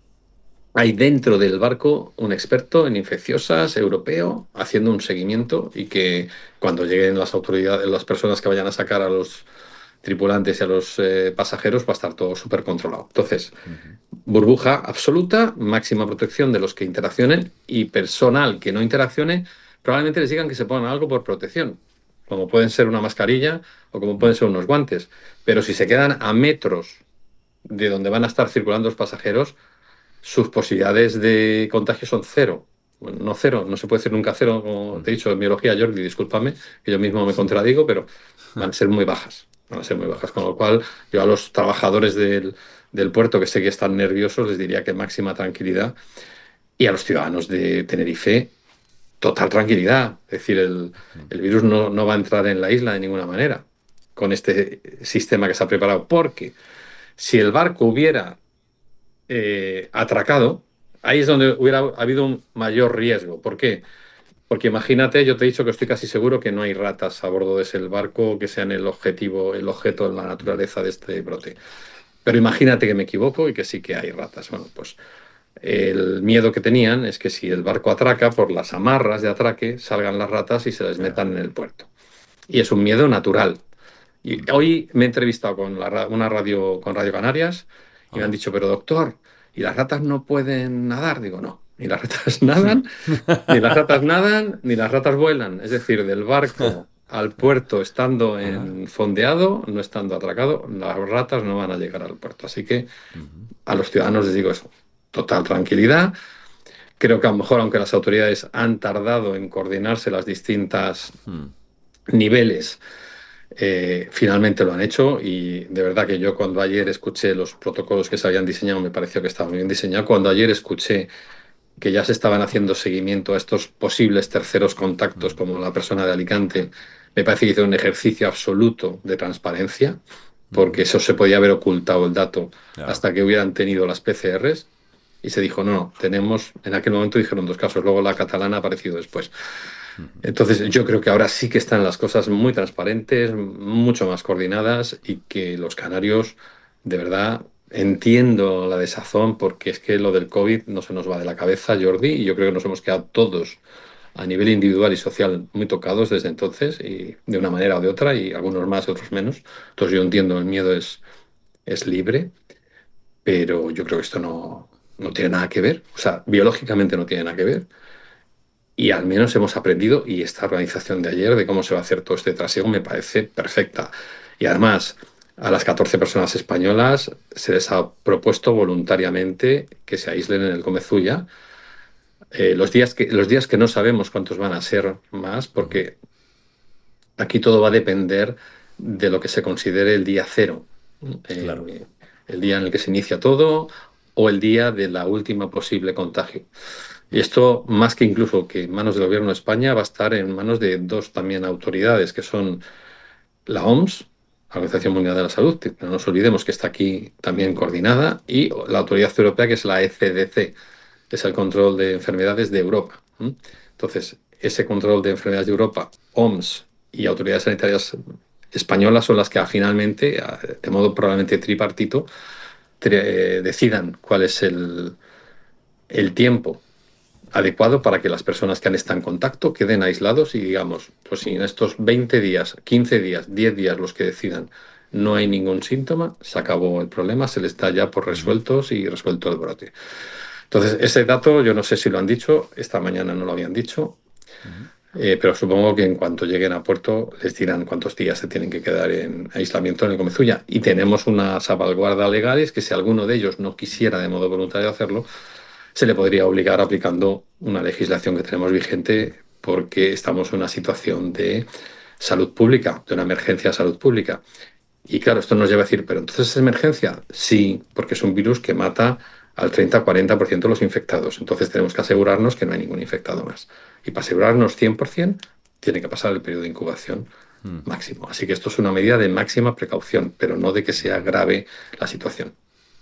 hay dentro del barco un experto en infecciosas europeo haciendo un seguimiento y que cuando lleguen las autoridades, las personas que vayan a sacar a los tripulantes y a los eh, pasajeros va a estar todo súper controlado. Entonces, Ujú. burbuja absoluta, máxima protección de los que interaccionen y personal que no interaccione, probablemente les digan que se pongan algo por protección, como pueden ser una mascarilla o como pueden ser unos guantes. Pero si se quedan a metros de donde van a estar circulando los pasajeros, sus posibilidades de contagio son cero. Bueno, no cero, no se puede decir nunca cero, como te he Ujú. dicho en biología, Jordi, discúlpame, que yo mismo me contradigo, pero van a ser muy bajas. Van a ser muy bajas. Con lo cual, yo a los trabajadores del, del puerto, que sé que están nerviosos, les diría que máxima tranquilidad. Y a los ciudadanos de Tenerife, total tranquilidad. Es decir, el, el virus no, no va a entrar en la isla de ninguna manera con este sistema que se ha preparado. Porque si el barco hubiera eh, atracado, ahí es donde hubiera habido un mayor riesgo. ¿Por qué? Porque imagínate, yo te he dicho que estoy casi seguro que no hay ratas a bordo de ese barco que sean el objetivo, el objeto en la naturaleza de este brote. Pero imagínate que me equivoco y que sí que hay ratas. Bueno, pues El miedo que tenían es que si el barco atraca, por las amarras de atraque salgan las ratas y se les metan en el puerto. Y es un miedo natural. Y hoy me he entrevistado con la ra- una radio, con Radio Canarias y me han Ajá. dicho, pero doctor, ¿y las ratas no pueden nadar? Digo, no, ni las ratas nadan, ni las ratas nadan, ni las ratas vuelan. Es decir, del barco al puerto estando Ajá. en fondeado, no estando atracado, las ratas no van a llegar al puerto. Así que Ujú. a los ciudadanos les digo eso, total tranquilidad. Creo que a lo mejor, aunque las autoridades han tardado en coordinarse las distintas Mm. niveles, eh, finalmente lo han hecho y de verdad que yo cuando ayer escuché los protocolos que se habían diseñado me pareció que estaban bien diseñados. Cuando ayer escuché que ya se estaban haciendo seguimiento a estos posibles terceros contactos como la persona de Alicante, me parece que hizo un ejercicio absoluto de transparencia Ujú. porque eso se podía haber ocultado el dato Claro. hasta que hubieran tenido las P C Rs y se dijo, no, no, tenemos, en aquel momento dijeron dos casos, luego la catalana ha aparecido después. Ujú. Entonces, yo creo que ahora sí que están las cosas muy transparentes, mucho más coordinadas y que los canarios, de verdad, entiendo la desazón porque es que lo del COVID no se nos va de la cabeza, Jordi, y yo creo que nos hemos quedado todos a nivel individual y social muy tocados desde entonces y de una manera o de otra y algunos más, otros menos. Entonces, yo entiendo, el miedo es, es libre, pero yo creo que esto no, no tiene nada que ver, o sea, biológicamente no tiene nada que ver. Y al menos hemos aprendido, y esta organización de ayer, de cómo se va a hacer todo este trasiego, me parece perfecta. Y además, a las catorce personas españolas se les ha propuesto voluntariamente que se aíslen en el Comezulla. Eh, los días que, los días que no sabemos cuántos van a ser más, Ujú. porque aquí todo va a depender de lo que se considere el día cero. Claro. Eh, el día en el que se inicia todo o el día de la última posible contagio. Y esto, más que incluso que en manos del gobierno de España, va a estar en manos de dos también autoridades, que son la O M S, la Organización Mundial de la Salud, que no nos olvidemos que está aquí también coordinada, y la autoridad europea, que es la E C D C, que es el control de enfermedades de Europa. ¿m? Entonces, ese control de enfermedades de Europa, O M S y autoridades sanitarias españolas son las que finalmente, de modo probablemente tripartito, tri- eh, decidan cuál es el, el tiempo adecuado para que las personas que han estado en contacto queden aislados y digamos, pues si en estos veinte días, quince días, diez días, los que decidan, no hay ningún síntoma, se acabó el problema, se les da ya por Ujú. resueltos y resuelto el brote. Entonces, ese dato yo no sé si lo han dicho, esta mañana no lo habían dicho, Ujú. eh, pero supongo que en cuanto lleguen a puerto les dirán cuántos días se tienen que quedar en aislamiento en el Comezulla. Y tenemos una salvaguarda legal, es que si alguno de ellos no quisiera de modo voluntario hacerlo, se le podría obligar aplicando una legislación que tenemos vigente porque estamos en una situación de salud pública, de una emergencia de salud pública. Y claro, esto nos lleva a decir, ¿pero entonces es emergencia? Sí, porque es un virus que mata al treinta-cuarenta por ciento de los infectados. Entonces tenemos que asegurarnos que no hay ningún infectado más. Y para asegurarnos cien por ciento, tiene que pasar el periodo de incubación Mm. máximo. Así que esto es una medida de máxima precaución, pero no de que sea grave la situación.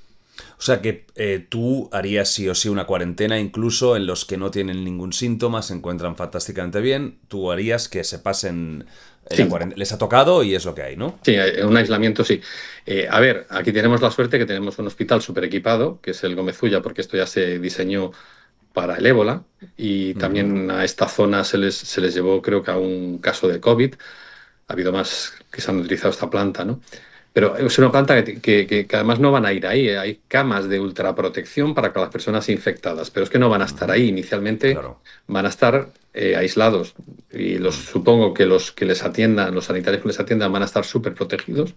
O sea que eh, tú harías sí o sí una cuarentena, incluso en los que no tienen ningún síntoma, se encuentran fantásticamente bien. Tú harías que se pasen eh, la Sí, cuarentena. Les ha tocado y es lo que hay, ¿no? sí, eh, un aislamiento sí. Eh, a ver, aquí tenemos la suerte que tenemos un hospital súper equipado, que es el Gómezulla, porque esto ya se diseñó para el ébola y Ujú. también a esta zona se les, se les llevó, creo que a un caso de COVID. Ha habido más que se han utilizado esta planta, ¿no? Pero es una planta que, que- que- que además no van a ir ahí. eh. Hay camas de ultraprotección para las personas infectadas, pero es que no van a estar Ujú. ahí. Inicialmente Claro. van a estar eh, aislados y los Mm. supongo que los que les atiendan, los sanitarios que les atiendan, van a estar súper protegidos.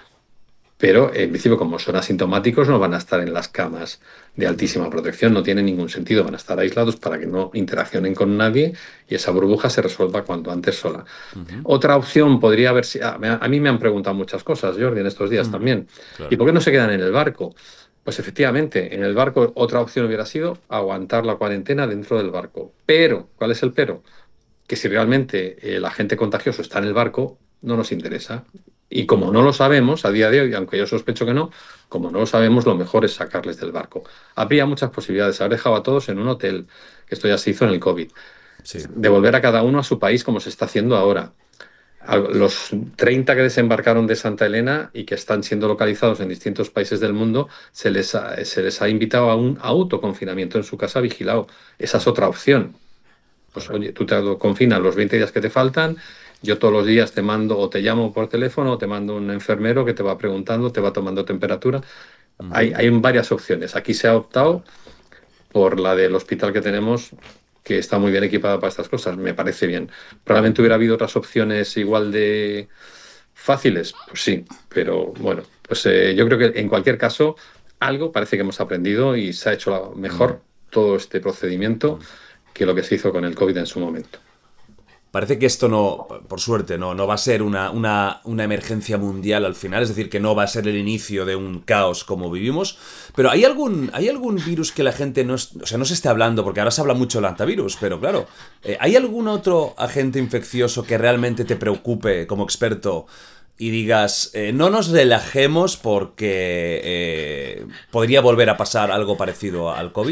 Pero en principio, como son asintomáticos, no van a estar en las camas de altísima protección, no tiene ningún sentido, van a estar aislados para que no interaccionen con nadie y esa burbuja se resuelva cuanto antes sola. Ujú. Otra opción podría haber sido, a a mí me han preguntado muchas cosas, Jordi, en estos días Mm. también. ¿Y Claro. por qué no se quedan en el barco? Pues efectivamente, en el barco otra opción hubiera sido aguantar la cuarentena dentro del barco. Pero, ¿cuál es el pero? Que si realmente el agente contagioso está en el barco, no nos interesa. Y como no lo sabemos, a día de hoy, aunque yo sospecho que no, como no lo sabemos, lo mejor es sacarles del barco. Habría muchas posibilidades. Haber dejado a todos en un hotel, que esto ya se hizo en el COVID. Sí. Devolver a cada uno a su país como se está haciendo ahora. Los treinta que desembarcaron de Santa Elena y que están siendo localizados en distintos países del mundo, se les ha, se les ha invitado a un autoconfinamiento en su casa vigilado. Esa es otra opción. Pues oye, tú te confinas los veinte días que te faltan, yo todos los días te mando o te llamo por teléfono o te mando un enfermero que te va preguntando, te va tomando temperatura. Hay, Ujú. hay varias opciones. Aquí se ha optado por la del hospital que tenemos, que está muy bien equipada para estas cosas, me parece bien. Probablemente hubiera habido otras opciones igual de fáciles, pues sí, pero bueno, pues eh, yo creo que en cualquier caso algo parece que hemos aprendido y se ha hecho Mm. mejor todo este procedimiento que lo que se hizo con el COVID en su momento. Parece que esto no, por suerte, no, no va a ser una, una, una emergencia mundial al final, es decir, que no va a ser el inicio de un caos como vivimos. Pero ¿hay algún, hay algún virus que la gente no, es- o sea, no se esté hablando? Porque ahora se habla mucho del antivirus, pero claro, eh, ¿hay algún otro agente infeccioso que realmente te preocupe como experto y digas, eh, no nos relajemos porque eh, podría volver a pasar algo parecido al COVID?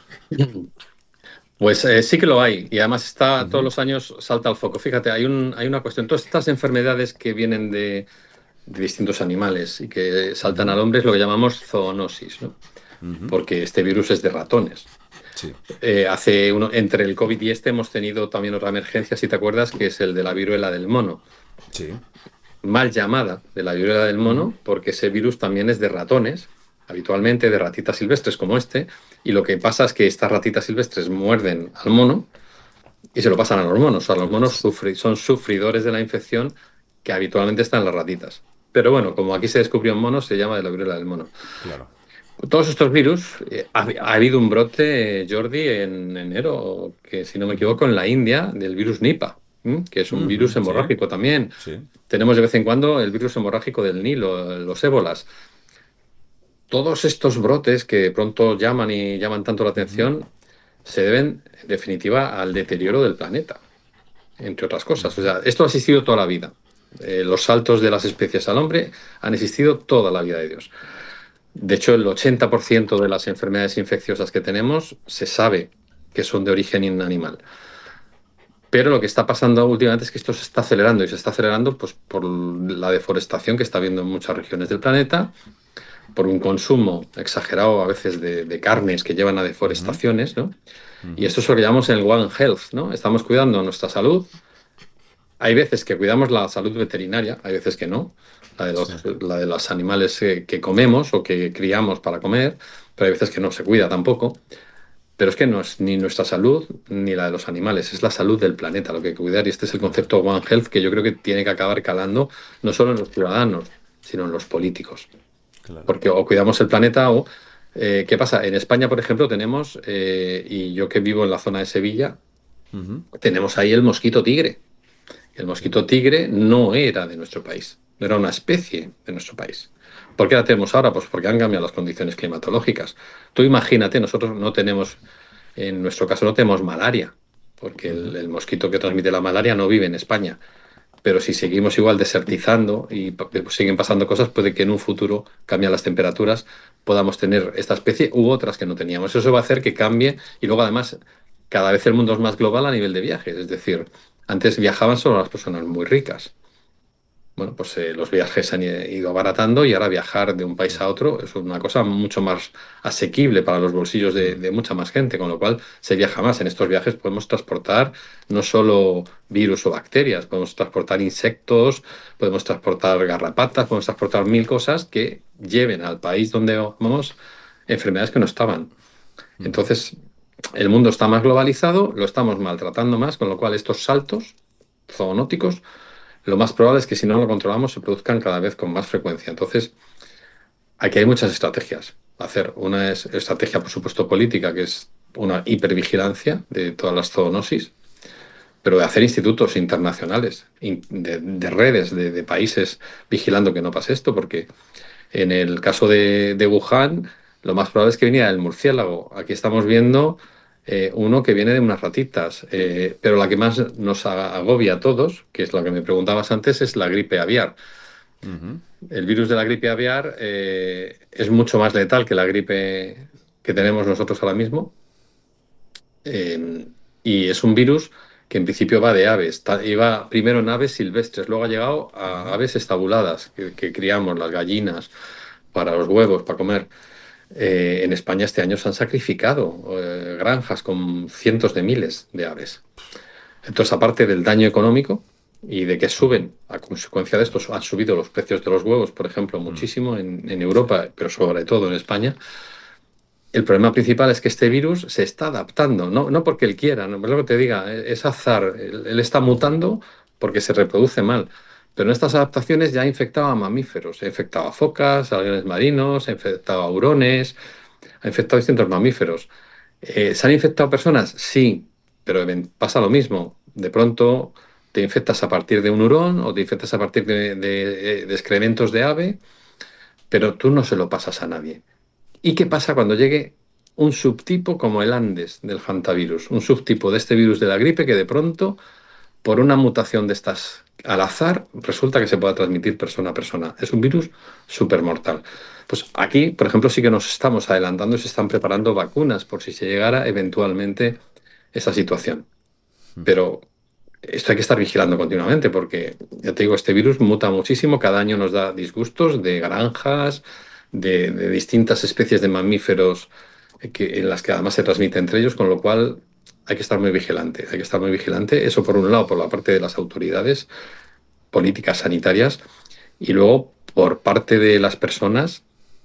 Pues eh, sí que lo hay y además está todos Ujú. los años salta al foco. Fíjate, hay un, hay una cuestión. Todas estas enfermedades que vienen de, de distintos animales y que saltan Ujú. al hombre es lo que llamamos zoonosis, ¿no? Ujú. Porque este virus es de ratones. Sí, Eh, hace uno, entre el COVID y este hemos tenido también otra emergencia, si te acuerdas, que es el de la viruela del mono. sí. Mal llamada de la viruela del Ujú. mono, porque ese virus también es de ratones, habitualmente de ratitas silvestres como este, y lo que pasa es que estas ratitas silvestres muerden al mono y se lo pasan a los monos. O sea, los monos sufri- son sufridores de la infección que habitualmente están en las ratitas. Pero bueno, como aquí se descubrió en monos, se llama de la viruela del mono. Claro. Todos estos virus, eh, ha, ha habido un brote, eh, Jordi, en enero, que si no me Ujú. equivoco, en la India, del virus Nipah, ¿m? Que es un virus Ujú. Sí, hemorrágico también. sí. Tenemos de vez en cuando el virus hemorrágico del Nilo, los ébolas. Todos estos brotes que de pronto llaman y llaman tanto la Ujú. atención se deben, en definitiva, al deterioro del planeta, entre otras cosas. O Ujú. sea, esto ha existido toda la vida. Eh, los saltos de las especies al hombre han existido toda la vida de Dios. De hecho, el ochenta por ciento de las enfermedades infecciosas que tenemos se sabe que son de origen animal. Pero lo que está pasando últimamente es que esto se está acelerando y se está acelerando pues, por la deforestación que está habiendo en muchas regiones del planeta, por un consumo exagerado a veces de, de carnes que llevan a Ujú. deforestaciones, ¿no? Y Ujú. esto es lo que llamamos el One Health, ¿no? Estamos cuidando nuestra salud. Hay veces que cuidamos la salud veterinaria, hay veces que no, la de Sí. los, la de los animales que, que comemos o que criamos para comer, pero hay veces que no se cuida tampoco. Pero es que no es ni nuestra salud ni la de los animales, es la salud del planeta lo que hay que cuidar. Y este es el Claro, concepto One Health que yo creo que tiene que acabar calando no solo en los ciudadanos, sino en los políticos. claro. Porque o cuidamos el planeta o... eh, ¿qué pasa? En España, por ejemplo, tenemos, eh, y yo que vivo en la zona de Sevilla, Ujú. tenemos ahí el mosquito tigre. El Sí. mosquito tigre no era de nuestro país, no era una especie de nuestro país. ¿Por qué la tenemos ahora? Pues porque han cambiado las condiciones climatológicas. Tú imagínate, nosotros no tenemos, en nuestro caso no tenemos malaria, porque el, Ujú. el mosquito que transmite la malaria no vive en España. Pero si seguimos igual desertizando y pa- pues siguen pasando cosas, puede que en un futuro cambien las temperaturas, podamos tener esta especie u otras que no teníamos. Eso va a hacer que cambie y luego además cada vez el mundo es más global a nivel de viajes. Es decir, antes viajaban solo las personas muy ricas. Bueno, pues eh, los viajes se han ido abaratando y ahora viajar de un país a otro es una cosa mucho más asequible para los bolsillos de, Mm. de mucha más gente, con lo cual se viaja más. En estos viajes podemos transportar no solo virus o bacterias, podemos transportar insectos, podemos transportar garrapatas, podemos transportar mil cosas que lleven al país donde vamos enfermedades que no estaban. Ujú. Entonces, el mundo está más globalizado, lo estamos maltratando más, con lo cual estos saltos zoonóticos lo más probable es que si no lo controlamos se produzcan cada vez con más frecuencia. Entonces, aquí hay muchas estrategias. Hacer una es- estrategia, por supuesto, política, que es una hipervigilancia de todas las zoonosis, pero de hacer institutos internacionales, in- de, de redes de, de países vigilando que no pase esto, porque en el caso de, de Wuhan, lo más probable es que viniera el murciélago. Aquí estamos viendo eh, uno que viene de unas ratitas, eh, pero la que más nos agobia a todos, que es lo que me preguntabas antes, es la gripe aviar. Ujú. El virus de la gripe aviar eh, es mucho más letal que la gripe que tenemos nosotros ahora mismo, eh, y es un virus que en principio va de aves. Ta- Iba primero en aves silvestres, luego ha llegado a aves estabuladas, que, que criamos, las gallinas, para los huevos, para comer. Eh, en España este año se han sacrificado eh, granjas con cientos de miles de aves. Entonces, aparte del daño económico y de que suben, a consecuencia de esto, han subido los precios de los huevos, por ejemplo, Mm. muchísimo en, en Europa, pero sobre todo en España. El problema principal es que este virus se está adaptando, no, no porque él quiera, no es lo que te diga, es azar. Él, él está mutando porque se reproduce mal. Pero en estas adaptaciones ya ha infectado a mamíferos, ha infectado a focas, a leones marinos, ha infectado a hurones, ha infectado a distintos mamíferos. Eh, ¿se han infectado personas? Sí, pero ven- pasa lo mismo. De pronto te infectas a partir de un hurón o te infectas a partir de, de- de excrementos de ave, pero tú no se lo pasas a nadie. ¿Y qué pasa cuando llegue un subtipo como el Andes del hantavirus? Un subtipo de este virus de la gripe que de pronto, por una mutación de estas al azar, resulta que se pueda transmitir persona a persona. Es un virus súper mortal. Pues aquí, por ejemplo, sí que nos estamos adelantando y se están preparando vacunas por si se llegara eventualmente esa situación. Pero esto hay que estar vigilando continuamente porque, ya te digo, este virus muta muchísimo, cada año nos da disgustos de granjas, de, de distintas especies de mamíferos eh, que, en las que además se transmite entre ellos, con lo cual hay que estar muy vigilante, hay que estar muy vigilante. Eso por un lado, por la parte de las autoridades políticas sanitarias y luego por parte de las personas,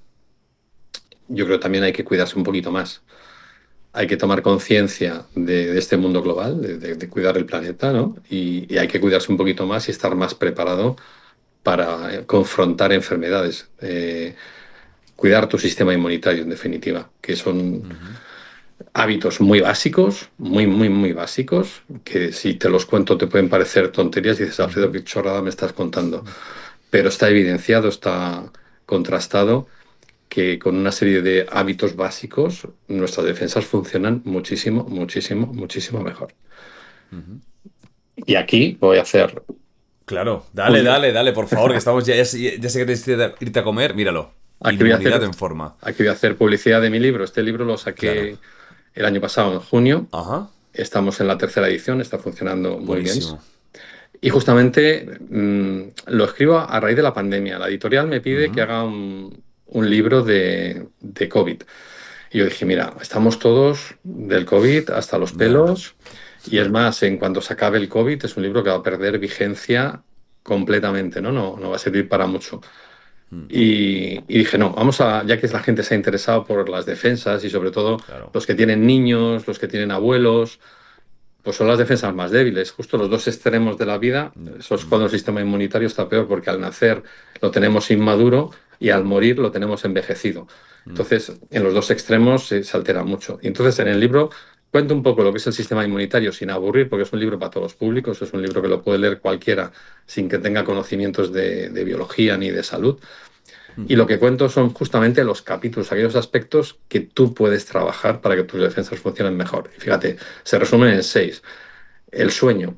yo creo que también hay que cuidarse un poquito más. Hay que tomar conciencia de, de este mundo global, de, de- de cuidar el planeta, ¿no? Y, y hay que cuidarse un poquito más y estar más preparado para eh, confrontar enfermedades. Eh, cuidar tu sistema inmunitario, en definitiva, que son Ujú. hábitos muy básicos, muy, muy, muy básicos, que si te los cuento te pueden parecer tonterías y dices, Alfredo, Ujú. qué chorrada me estás contando. Pero está evidenciado, está contrastado que con una serie de hábitos básicos nuestras defensas funcionan muchísimo, muchísimo, muchísimo mejor. Ujú. Y aquí voy a hacer Claro, dale, un... dale, dale, por favor, que estamos ya, ya, sé ya sé que tienes que irte irte a comer, míralo. Aquí voy a hacer, Inmunidad en forma. aquí voy a hacer publicidad de mi libro. Este libro lo Claro. saqué el año pasado, en junio. Ajá. Estamos en la tercera edición, está funcionando muy bien. Buenísimo. Y justamente mm, lo escribo a raíz de la pandemia. La editorial me pide que Ujú. haga un, un libro de, de COVID. Y yo dije, mira, estamos todos del COVID hasta los Ya. pelos. Y es más, en cuanto se acabe el COVID, es un libro que va a perder vigencia completamente, ¿no? No, no va a servir para mucho. Mm. Y, y dije, no, vamos a, ya que la gente se ha interesado por las defensas y sobre todo Claro. los que tienen niños, los que tienen abuelos, pues son las defensas más débiles. Justo los dos extremos de la vida, Mm. eso es Mm. cuando el sistema inmunitario está peor, porque al nacer lo tenemos inmaduro y al morir lo tenemos envejecido. Mm. Entonces, en los dos extremos se, se altera mucho. Y entonces, en el libro cuento un poco lo que es el sistema inmunitario sin aburrir, porque es un libro para todos los públicos, es un libro que lo puede leer cualquiera sin que tenga conocimientos de, de biología ni de salud. Y lo que cuento son justamente los capítulos, aquellos aspectos que tú puedes trabajar para que tus defensas funcionen mejor. Y fíjate, se resumen en seis. El sueño.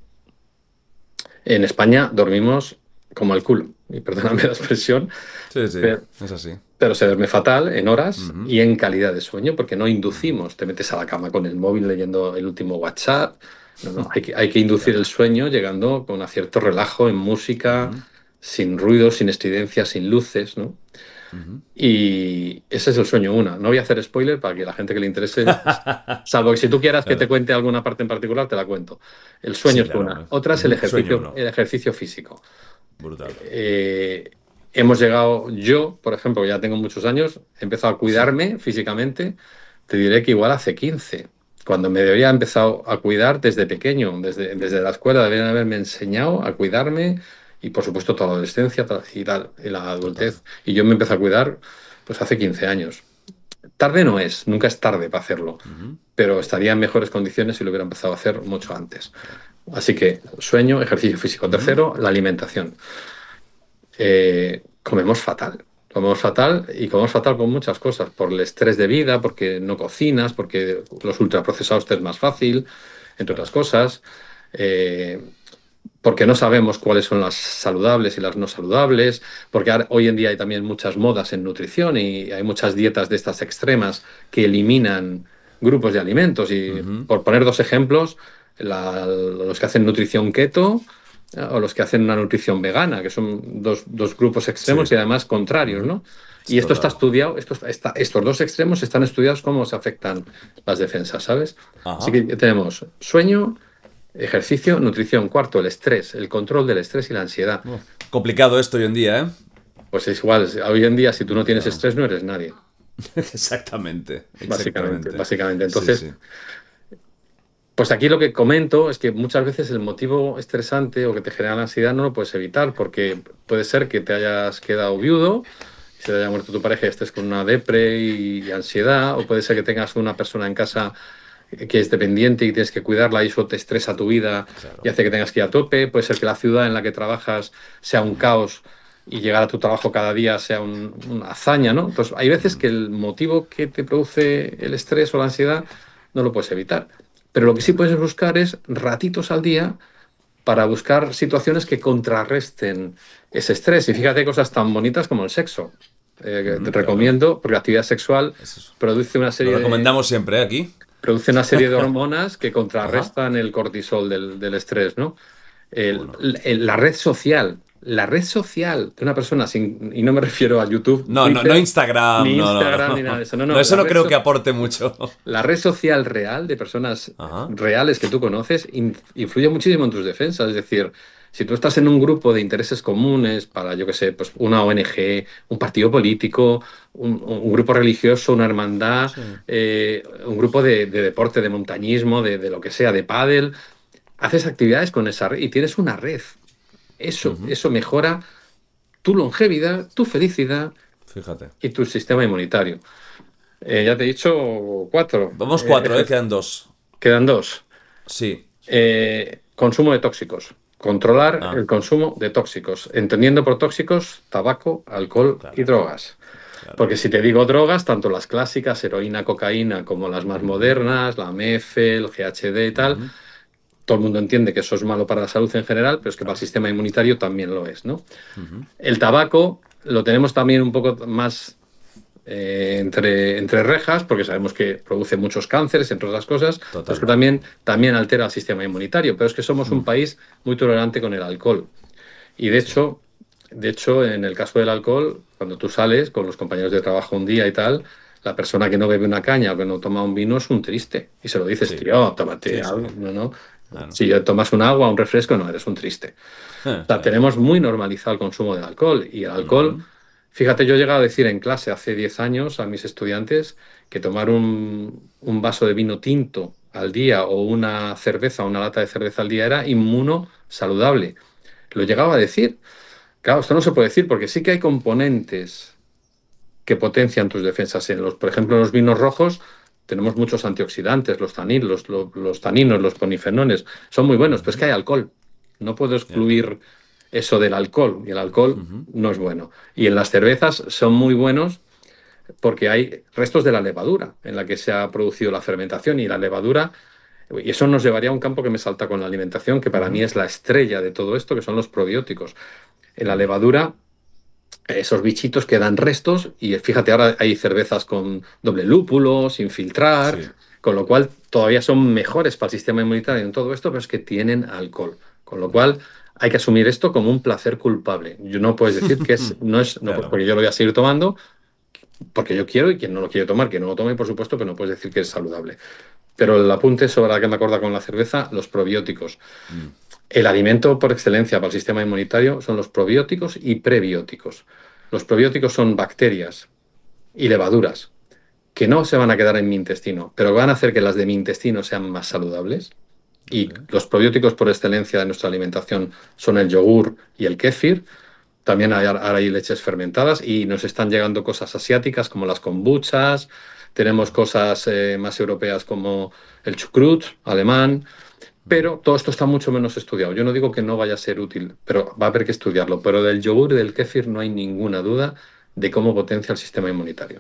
En España dormimos como el culo, y perdóname la expresión, Sí, sí, pero, es así. pero se duerme fatal en horas Ujú. y en calidad de sueño porque no Ujú. inducimos. Te metes a la cama con el móvil leyendo el último WhatsApp. No, no, hay que, hay que inducir Ya. el sueño llegando con un cierto relajo en música, Ujú. sin ruido, sin estridencia, sin luces, ¿no? Ujú. Y ese es el sueño una. No voy a hacer spoiler para que la gente que le interese, salvo que si tú quieras que te Claro. cuente alguna parte en particular, te la cuento. El sueño Sí, es una. claro. Otra es el Ujú. Sueño ejercicio, uno. el ejercicio físico. Brutal. Eh, hemos llegado, yo, por ejemplo, que ya tengo muchos años, he empezado a cuidarme físicamente, te diré que igual hace quince, cuando me debería haber empezado a cuidar desde pequeño, desde, desde la escuela, deberían haberme enseñado a cuidarme y, por supuesto, toda la adolescencia y la, y la Total. adultez. Y yo me empecé a cuidar pues hace quince años. Tarde no es, nunca es tarde para hacerlo, Ujú. pero estaría en mejores condiciones si lo hubiera empezado a hacer mucho antes. Así que sueño, ejercicio físico. Ujú. Tercero, la alimentación. Eh, comemos fatal. Comemos fatal y comemos fatal por muchas cosas, por el estrés de vida, porque no cocinas, porque los ultraprocesados te es más fácil, entre otras Claro. cosas, eh, porque no sabemos cuáles son las saludables y las no saludables, porque ahora- hoy en día hay también muchas modas en nutrición y hay muchas dietas de estas extremas que eliminan grupos de alimentos. Y Ujú. por poner dos ejemplos, la, los que hacen nutrición keto o los que hacen una nutrición vegana, que son dos, dos grupos extremos Sí. y además contrarios, ¿no? Y esto está Total. estudiado, esto está, está- estos dos extremos están estudiados cómo se afectan las defensas, ¿sabes? Así Ajá. que tenemos sueño, ejercicio, nutrición. Cuarto, el estrés, el control del estrés y la ansiedad. Uf, complicado esto hoy en día, ¿eh? Pues es igual, hoy en día si tú no tienes Complicado. estrés no eres nadie, Exactamente, básicamente, exactamente. básicamente. Sí, Entonces, sí. pues aquí lo que comento es que muchas veces el motivo estresante o que te genera la ansiedad no lo puedes evitar, porque puede ser que te hayas quedado viudo, se te haya muerto tu pareja y estés con una depre y, y ansiedad, o puede ser que tengas una persona en casa que es dependiente y tienes que cuidarla y eso te estresa tu vida y Claro. hace que tengas que ir a tope. Puede ser que la ciudad en la que trabajas sea un caos y llegar a tu trabajo cada día sea un- una hazaña, ¿no? Entonces, hay veces que el motivo que te produce el estrés o la ansiedad no lo puedes evitar. Pero lo que sí Claro. puedes buscar es ratitos al día para buscar situaciones que contrarresten ese estrés. Y fíjate cosas tan bonitas como el sexo. Eh, te Ujú, claro. recomiendo, porque la actividad sexual Eso es- produce una Lo serie de, recomendamos siempre, ¿eh? Aquí. produce una serie de hormonas que Ajá. contrarrestan el cortisol del, del estrés, ¿no? Qué El- bueno. el- la red social, la red social de una persona sin, y no me refiero a YouTube, No, no, no Twitter, Instagram, ni no, no, Instagram, ni nada no. de eso. No, No, no, eso la no red, creo que so- aporte mucho. la red social real de personas Ajá. reales que tú conoces in- influye muchísimo en tus defensas. Es decir, si tú estás en un grupo de intereses comunes para, yo qué sé, pues una O N G, un partido político, un, un grupo religioso, una hermandad, Sí. eh, un grupo de, de deporte, de montañismo, de, de lo que sea, de pádel, haces actividades con esa red y tienes una red. Eso, Ujú. eso mejora tu longevidad, tu felicidad Fíjate. y tu sistema inmunitario. Eh, ya te he dicho cuatro. Vamos Eh, cuatro, ¿eh? ejer- Quedan dos. quedan dos. Sí. Eh, consumo de tóxicos. Controlar Ah, el consumo de tóxicos. Entendiendo por tóxicos tabaco, alcohol y claro, drogas. claro. Porque si te digo drogas, tanto las clásicas, heroína, cocaína, como las más Ujú, modernas, la M F, el G H D y tal, ujú, todo el mundo entiende que eso es malo para la salud en general, pero es que para el claro. sistema inmunitario también lo es, ¿no? Ujú, El tabaco lo tenemos también un poco más eh, entre, entre rejas, porque sabemos que produce muchos cánceres, entre otras cosas, pero es que total. también, también altera el sistema inmunitario. Pero es que somos un Mm, país muy tolerante con el alcohol. Y de sí. hecho, de hecho, en el caso del alcohol, cuando tú sales con los compañeros de trabajo un día y tal, la persona que no bebe una caña o que no toma un vino es un triste. Y se lo dices, Sí. tío, tómate Sí, sí. algo. No, no. Claro. Si tomas un agua, un refresco, no, eres un triste. O sea, Claro. tenemos muy normalizado el consumo de alcohol. Y el alcohol, Ujú, fíjate, yo he llegado a decir en clase hace diez años a mis estudiantes que tomar un, un vaso de vino tinto al día o una cerveza, una lata de cerveza al día era inmuno saludable. Lo llegaba a decir. Claro, esto no se puede decir porque sí que hay componentes que potencian tus defensas. En los, por ejemplo, en los vinos rojos tenemos muchos antioxidantes, los taninos, los, los, los taninos, los ponifenones, son muy buenos, pero es ujú, que hay alcohol. No puedo ya. excluir eso del alcohol y el alcohol Ujú, no es bueno. Y en las cervezas son muy buenos porque hay restos de la levadura en la que se ha producido la fermentación y la levadura, y eso nos llevaría a un campo que me salta con la alimentación, que para mí ujú, es la estrella de todo esto, que son los probióticos. En la mm, levadura esos bichitos que dan restos y fíjate, ahora hay cervezas con doble lúpulo, sin filtrar, sí. con lo cual todavía son mejores para el sistema inmunitario en todo esto, pero es que tienen alcohol. Con lo Ya. cual hay que asumir esto como un placer culpable. Yo no puedes decir que es, no es, no, Claro. porque yo lo voy a seguir tomando, porque yo quiero y quien no lo quiere tomar, que no lo tome, por supuesto, pero no puedes decir que es saludable. Pero el apunte sobre la que me acuerdo con la cerveza, los probióticos. Mm, El alimento por excelencia para el sistema inmunitario son los probióticos y prebióticos. Los probióticos son bacterias y levaduras que no se van a quedar en mi intestino, pero van a hacer que las de mi intestino sean más saludables. ok. Y los probióticos por excelencia de nuestra alimentación son el yogur y el kéfir. También hay, ahora hay leches fermentadas y nos están llegando cosas asiáticas como las kombuchas. Tenemos cosas eh, más europeas como el chucrut alemán. Mm, Pero todo esto está mucho menos estudiado. Yo no digo que no vaya a ser útil, pero va a haber que estudiarlo. Pero del yogur y del kéfir no hay ninguna duda de cómo potencia el sistema inmunitario.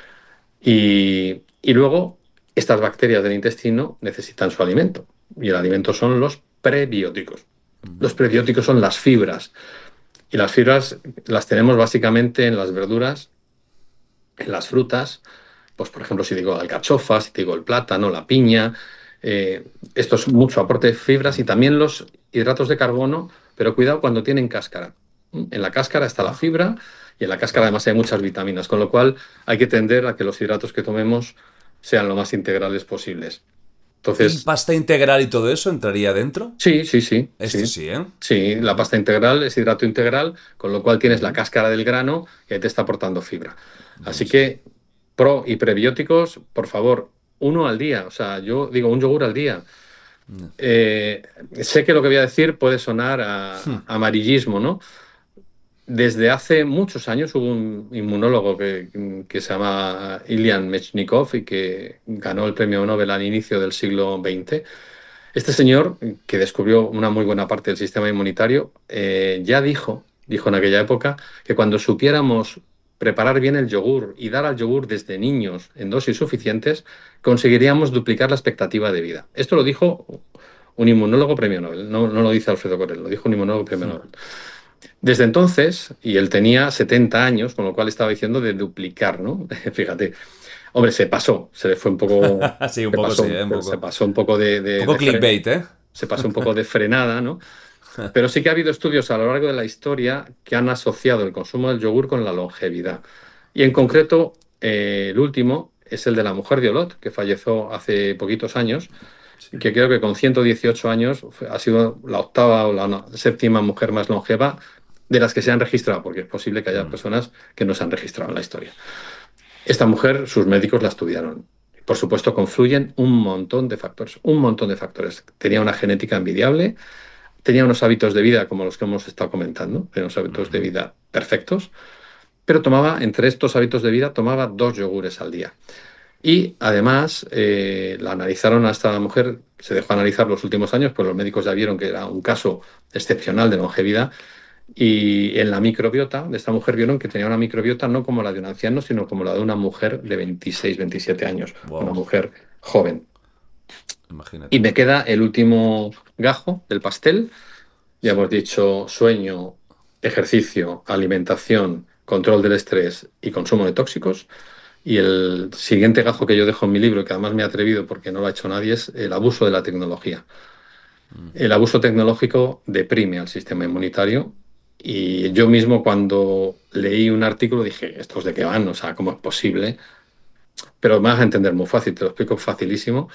Y, y luego, estas bacterias del intestino necesitan su alimento. Y el alimento son los prebióticos. ujú, Los prebióticos son las fibras. Y las fibras las tenemos básicamente en las verduras, en las frutas. Pues, por ejemplo, si digo alcachofa, si digo el plátano, la piña, Eh, esto es mucho aporte de fibras y también los hidratos de carbono, pero cuidado cuando tienen cáscara. En la cáscara está la Ah, fibra y en la cáscara vale. además hay muchas vitaminas, con lo cual hay que tender a que los hidratos que tomemos sean lo más integrales posibles. ¿Y Entonces, pasta integral y todo eso entraría dentro? sí, sí, sí, Esto sí. sí, ¿eh? Sí, la Vale. pasta integral es hidrato integral, con lo cual tienes la Ujú. cáscara del grano que te está aportando fibra. Así Buenísimo. que pro y prebióticos, por favor, uno al día. O sea, yo digo un yogur al día. Mm. Eh, sé que lo que voy a decir puede sonar a, Hmm. a amarillismo, ¿no? Desde hace muchos años hubo un inmunólogo que, que se llama Ilian Mechnikov y que ganó el premio Nobel al inicio del siglo veinte. Este señor, que descubrió una muy buena parte del sistema inmunitario, eh, ya dijo, dijo en aquella época, que cuando supiéramos preparar bien el yogur y dar al yogur desde niños en dosis suficientes, conseguiríamos duplicar la expectativa de vida. Esto lo dijo un inmunólogo premio Nobel, no, no lo dice Alfredo Corel, lo dijo un inmunólogo premio Hmm. Nobel. Desde entonces, y él tenía setenta años, con lo cual estaba diciendo de duplicar, ¿no? Fíjate. Hombre, se pasó, se le fue un poco, Sí, un se poco sí, pasó, ¿eh? Un se poco. pasó un poco de, Un de, poco de fre- clickbait, ¿eh? se pasó un poco de frenada, ¿no? Pero sí que ha habido estudios a lo largo de la historia que han asociado el consumo del yogur con la longevidad. Y en concreto, eh, el último es el de la mujer de Olot, que falleció hace poquitos años, Sí. que creo que con ciento dieciocho años fue- ha sido la octava o la no- séptima mujer más longeva de las que se han registrado, porque es posible que haya Mm. personas que no se han registrado en la historia. Esta mujer, sus médicos la estudiaron. Por supuesto, confluyen un montón de factores, un montón de factores. Tenía una genética envidiable, tenía unos hábitos de vida como los que hemos estado comentando, tenía unos hábitos de Ujú. vida perfectos, pero tomaba, entre estos hábitos de vida, tomaba dos yogures al día. Y además eh, la analizaron a esta mujer, se dejó analizar los últimos años, pues los médicos ya vieron que era un caso excepcional de longevidad. Y en la microbiota de esta mujer vieron que tenía una microbiota no como la de un anciano, sino como la de una mujer de veintiséis, veintisiete años, una Wow, mujer joven. Y imagínate. me queda el último gajo del pastel. Ya Sí. hemos dicho sueño, ejercicio, alimentación, control del estrés y consumo de tóxicos. Y el siguiente gajo que yo dejo en mi libro, que además me he atrevido porque no lo ha hecho nadie, es el abuso de la tecnología. Mm. El abuso tecnológico deprime al sistema inmunitario y yo mismo cuando leí un artículo dije, ¿estos de qué van? O sea, ¿cómo es posible? Pero me vas a entender muy fácil, te lo explico facilísimo.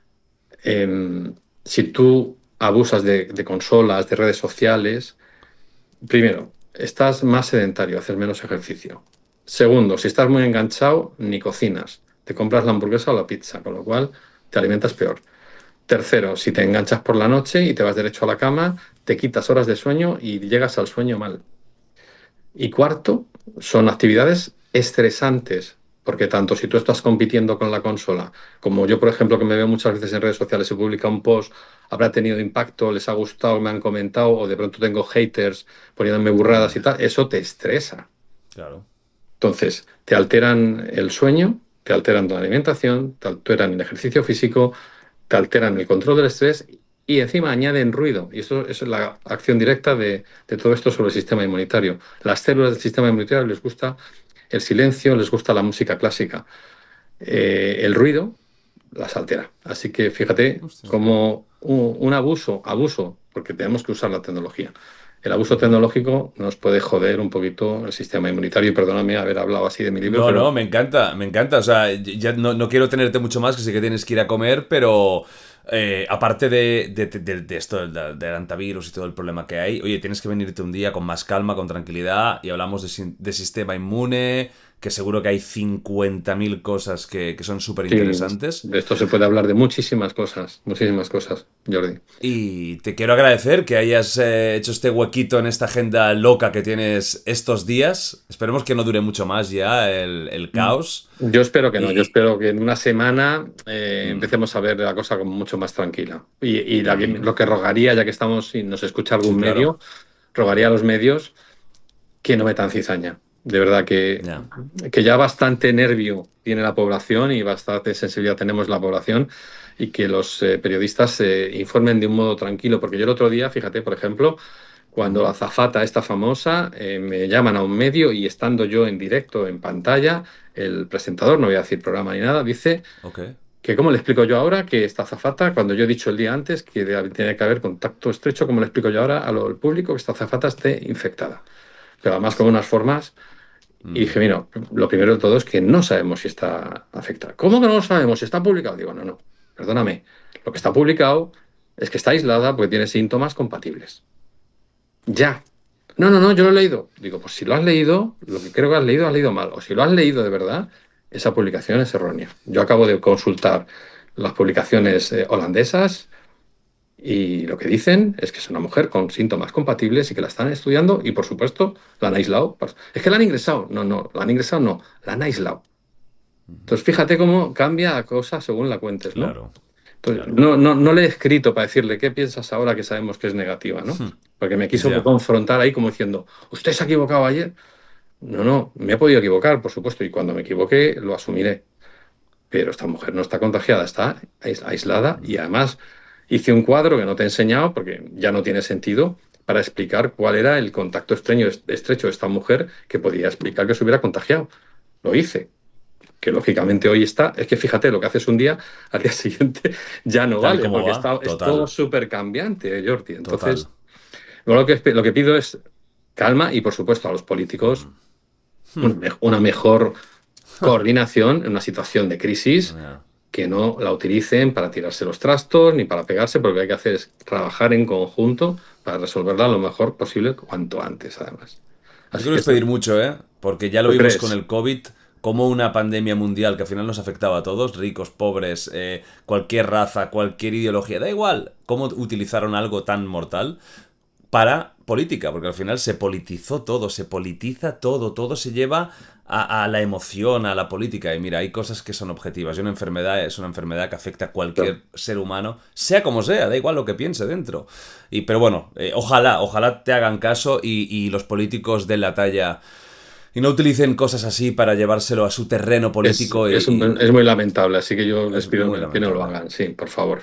Em, si tú abusas de, de consolas, de redes sociales, primero, estás más sedentario, haces menos ejercicio. Segundo, si estás muy enganchado, ni cocinas. Te compras la hamburguesa o la pizza, con lo cual te alimentas peor. Tercero, si te enganchas por la noche y te vas derecho a la cama, te quitas horas de sueño y llegas al sueño mal. Y cuarto, son actividades estresantes, porque tanto si tú estás compitiendo con la consola, como yo, por ejemplo, que me veo muchas veces en redes sociales, se publica un post, habrá tenido impacto, les ha gustado, me han comentado, o de pronto tengo haters poniéndome burradas y Ya, tal, eso te estresa. claro. Entonces, te alteran el sueño, te alteran tu alimentación, te alteran el ejercicio físico, te alteran el control del estrés y encima añaden ruido. Y eso, eso es la acción directa de, de todo esto sobre el sistema inmunitario. Las células del sistema inmunitario les gusta el silencio, les gusta la música clásica. Eh, el ruido las altera. Así que fíjate Hostia. como un, un abuso, abuso, porque tenemos que usar la tecnología. El abuso Ujú. tecnológico nos puede joder un poquito el sistema inmunitario. Y perdóname haber hablado así de mi libro, No, no, pero me encanta, me encanta. O sea, ya no, no quiero tenerte mucho más, que sé que tienes que ir a comer, pero eh, aparte de, de- de- de esto, del, del antivirus y todo el problema que hay, oye, tienes que venirte un día con más calma, con tranquilidad, y hablamos de, sin- de sistema inmune, que seguro que hay cincuenta mil cosas que, que son súper sí, interesantes. de esto se puede hablar de muchísimas cosas, muchísimas cosas, Jordi. Y te quiero agradecer que hayas eh, hecho este huequito en esta agenda loca que tienes estos días. Esperemos que no dure mucho más ya el, el caos. Yo espero que no, yo Y, espero que en una semana eh, mm, empecemos a ver la cosa como mucho más tranquila. Y, y la que- ujú. lo que rogaría, ya que estamos y nos escucha Sí, algún medio, claro. rogaría a los medios que no metan cizaña. De verdad que, Ya. que ya bastante nervio tiene la población y bastante sensibilidad tenemos la población y que los eh, periodistas se informen de un modo tranquilo. Porque yo el otro día, fíjate, por ejemplo, cuando la Ujú. azafata esta famosa eh, me llaman a un medio y estando yo en directo en pantalla, el presentador, no voy a decir programa ni nada, dice Ok. que cómo le explico yo ahora que esta azafata, cuando yo he dicho el día antes que tiene que haber contacto estrecho, ¿cómo le explico yo ahora al público que esta azafata esté infectada? Pero además con unas formas. Y dije, mira, lo primero de todo es que no sabemos si está afectada. ¿Cómo que no lo sabemos? Si está publicado. Digo, no, no, perdóname. Lo que está publicado es que está aislada porque tiene síntomas compatibles. Ya. No, no, no, yo lo he leído. Digo, pues si lo has leído, lo que creo que has leído, has leído mal. O si lo has leído de verdad, esa publicación es errónea. Yo acabo de consultar las publicaciones eh, holandesas y lo que dicen es que es una mujer con síntomas compatibles y que la están estudiando y, por supuesto, la han aislado. Es que la han ingresado. No, no, la han ingresado no, la han aislado. Entonces, fíjate cómo cambia la cosa según la cuentes, ¿no? Claro. Entonces, Claro. no, no, no le he escrito para decirle qué piensas ahora que sabemos que es negativa, ¿no? Porque me quiso Ya. confrontar ahí como diciendo, ¿usted se ha equivocado ayer? No, no, me he podido equivocar, por supuesto, y cuando me equivoqué lo asumiré. Pero esta mujer no está contagiada, está ais- aislada y además hice un cuadro que no te he enseñado porque ya no tiene sentido para explicar cuál era el contacto estrecho, estrecho de esta mujer que podía explicar que se hubiera contagiado. Lo hice. Que lógicamente hoy está, es que fíjate, lo que haces un día, al día siguiente ya no Tal y vale, como porque va, está, es total. todo súper cambiante, Jordi. Entonces, Total. lo que, lo que pido es calma y, por supuesto, a los políticos un me- una mejor coordinación en una situación de crisis, Ya. que no la utilicen para tirarse los trastos ni para pegarse, porque lo que hay que hacer es trabajar en conjunto para resolverla lo mejor posible cuanto antes, además. No Así quiero que, despedir mucho, ¿eh? Porque ya lo ¿tú vimos con crees? el COVID, como una pandemia mundial que al final nos afectaba a todos, ricos, pobres, eh, cualquier raza, cualquier ideología, da igual cómo utilizaron algo tan mortal para política, porque al final se politizó todo, se politiza todo, todo se lleva a, a la emoción, a la política. Y mira, hay cosas que son objetivas. Y una enfermedad es una enfermedad que afecta a cualquier ser humano, sea como sea, da igual lo que piense dentro. Y, pero bueno, eh, ojalá, ojalá te hagan caso y, y los políticos den la talla y no utilicen cosas así para llevárselo a su terreno Es, político. Y, es, y es muy lamentable, así que yo les es pido muy que no lo lamentable. hagan, sí, por favor.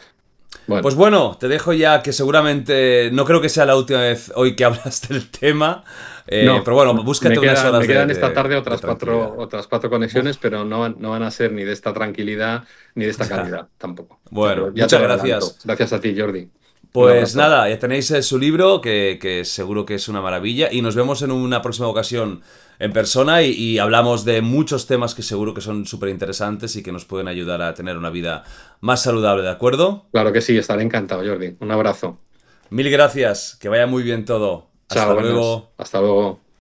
Bueno, Pues bueno, te dejo ya que seguramente no creo que sea la última vez hoy que hablas del tema, eh, no, pero bueno, me búscate unas quedan, horas me de, quedan esta de- tarde de otras cuatro, tranquilidad. otras cuatro Uf, conexiones, pero no, van- no van a ser ni de esta tranquilidad ni de esta ya. calidad tampoco. Ya te Bueno, lo, ya te muchas lo adelanto. gracias. Gracias a ti, Jordi. Un Pues abrazo. nada, ya tenéis eh, su libro, que, que seguro que es una maravilla, y nos vemos en una próxima ocasión en persona y, y hablamos de muchos temas que seguro que son súper interesantes y que nos pueden ayudar a tener una vida más saludable, ¿de acuerdo? Claro que sí, estaré encantado, Jordi. Un abrazo. Mil gracias, que vaya muy bien todo. Chao, Hasta buenas. luego. Hasta luego.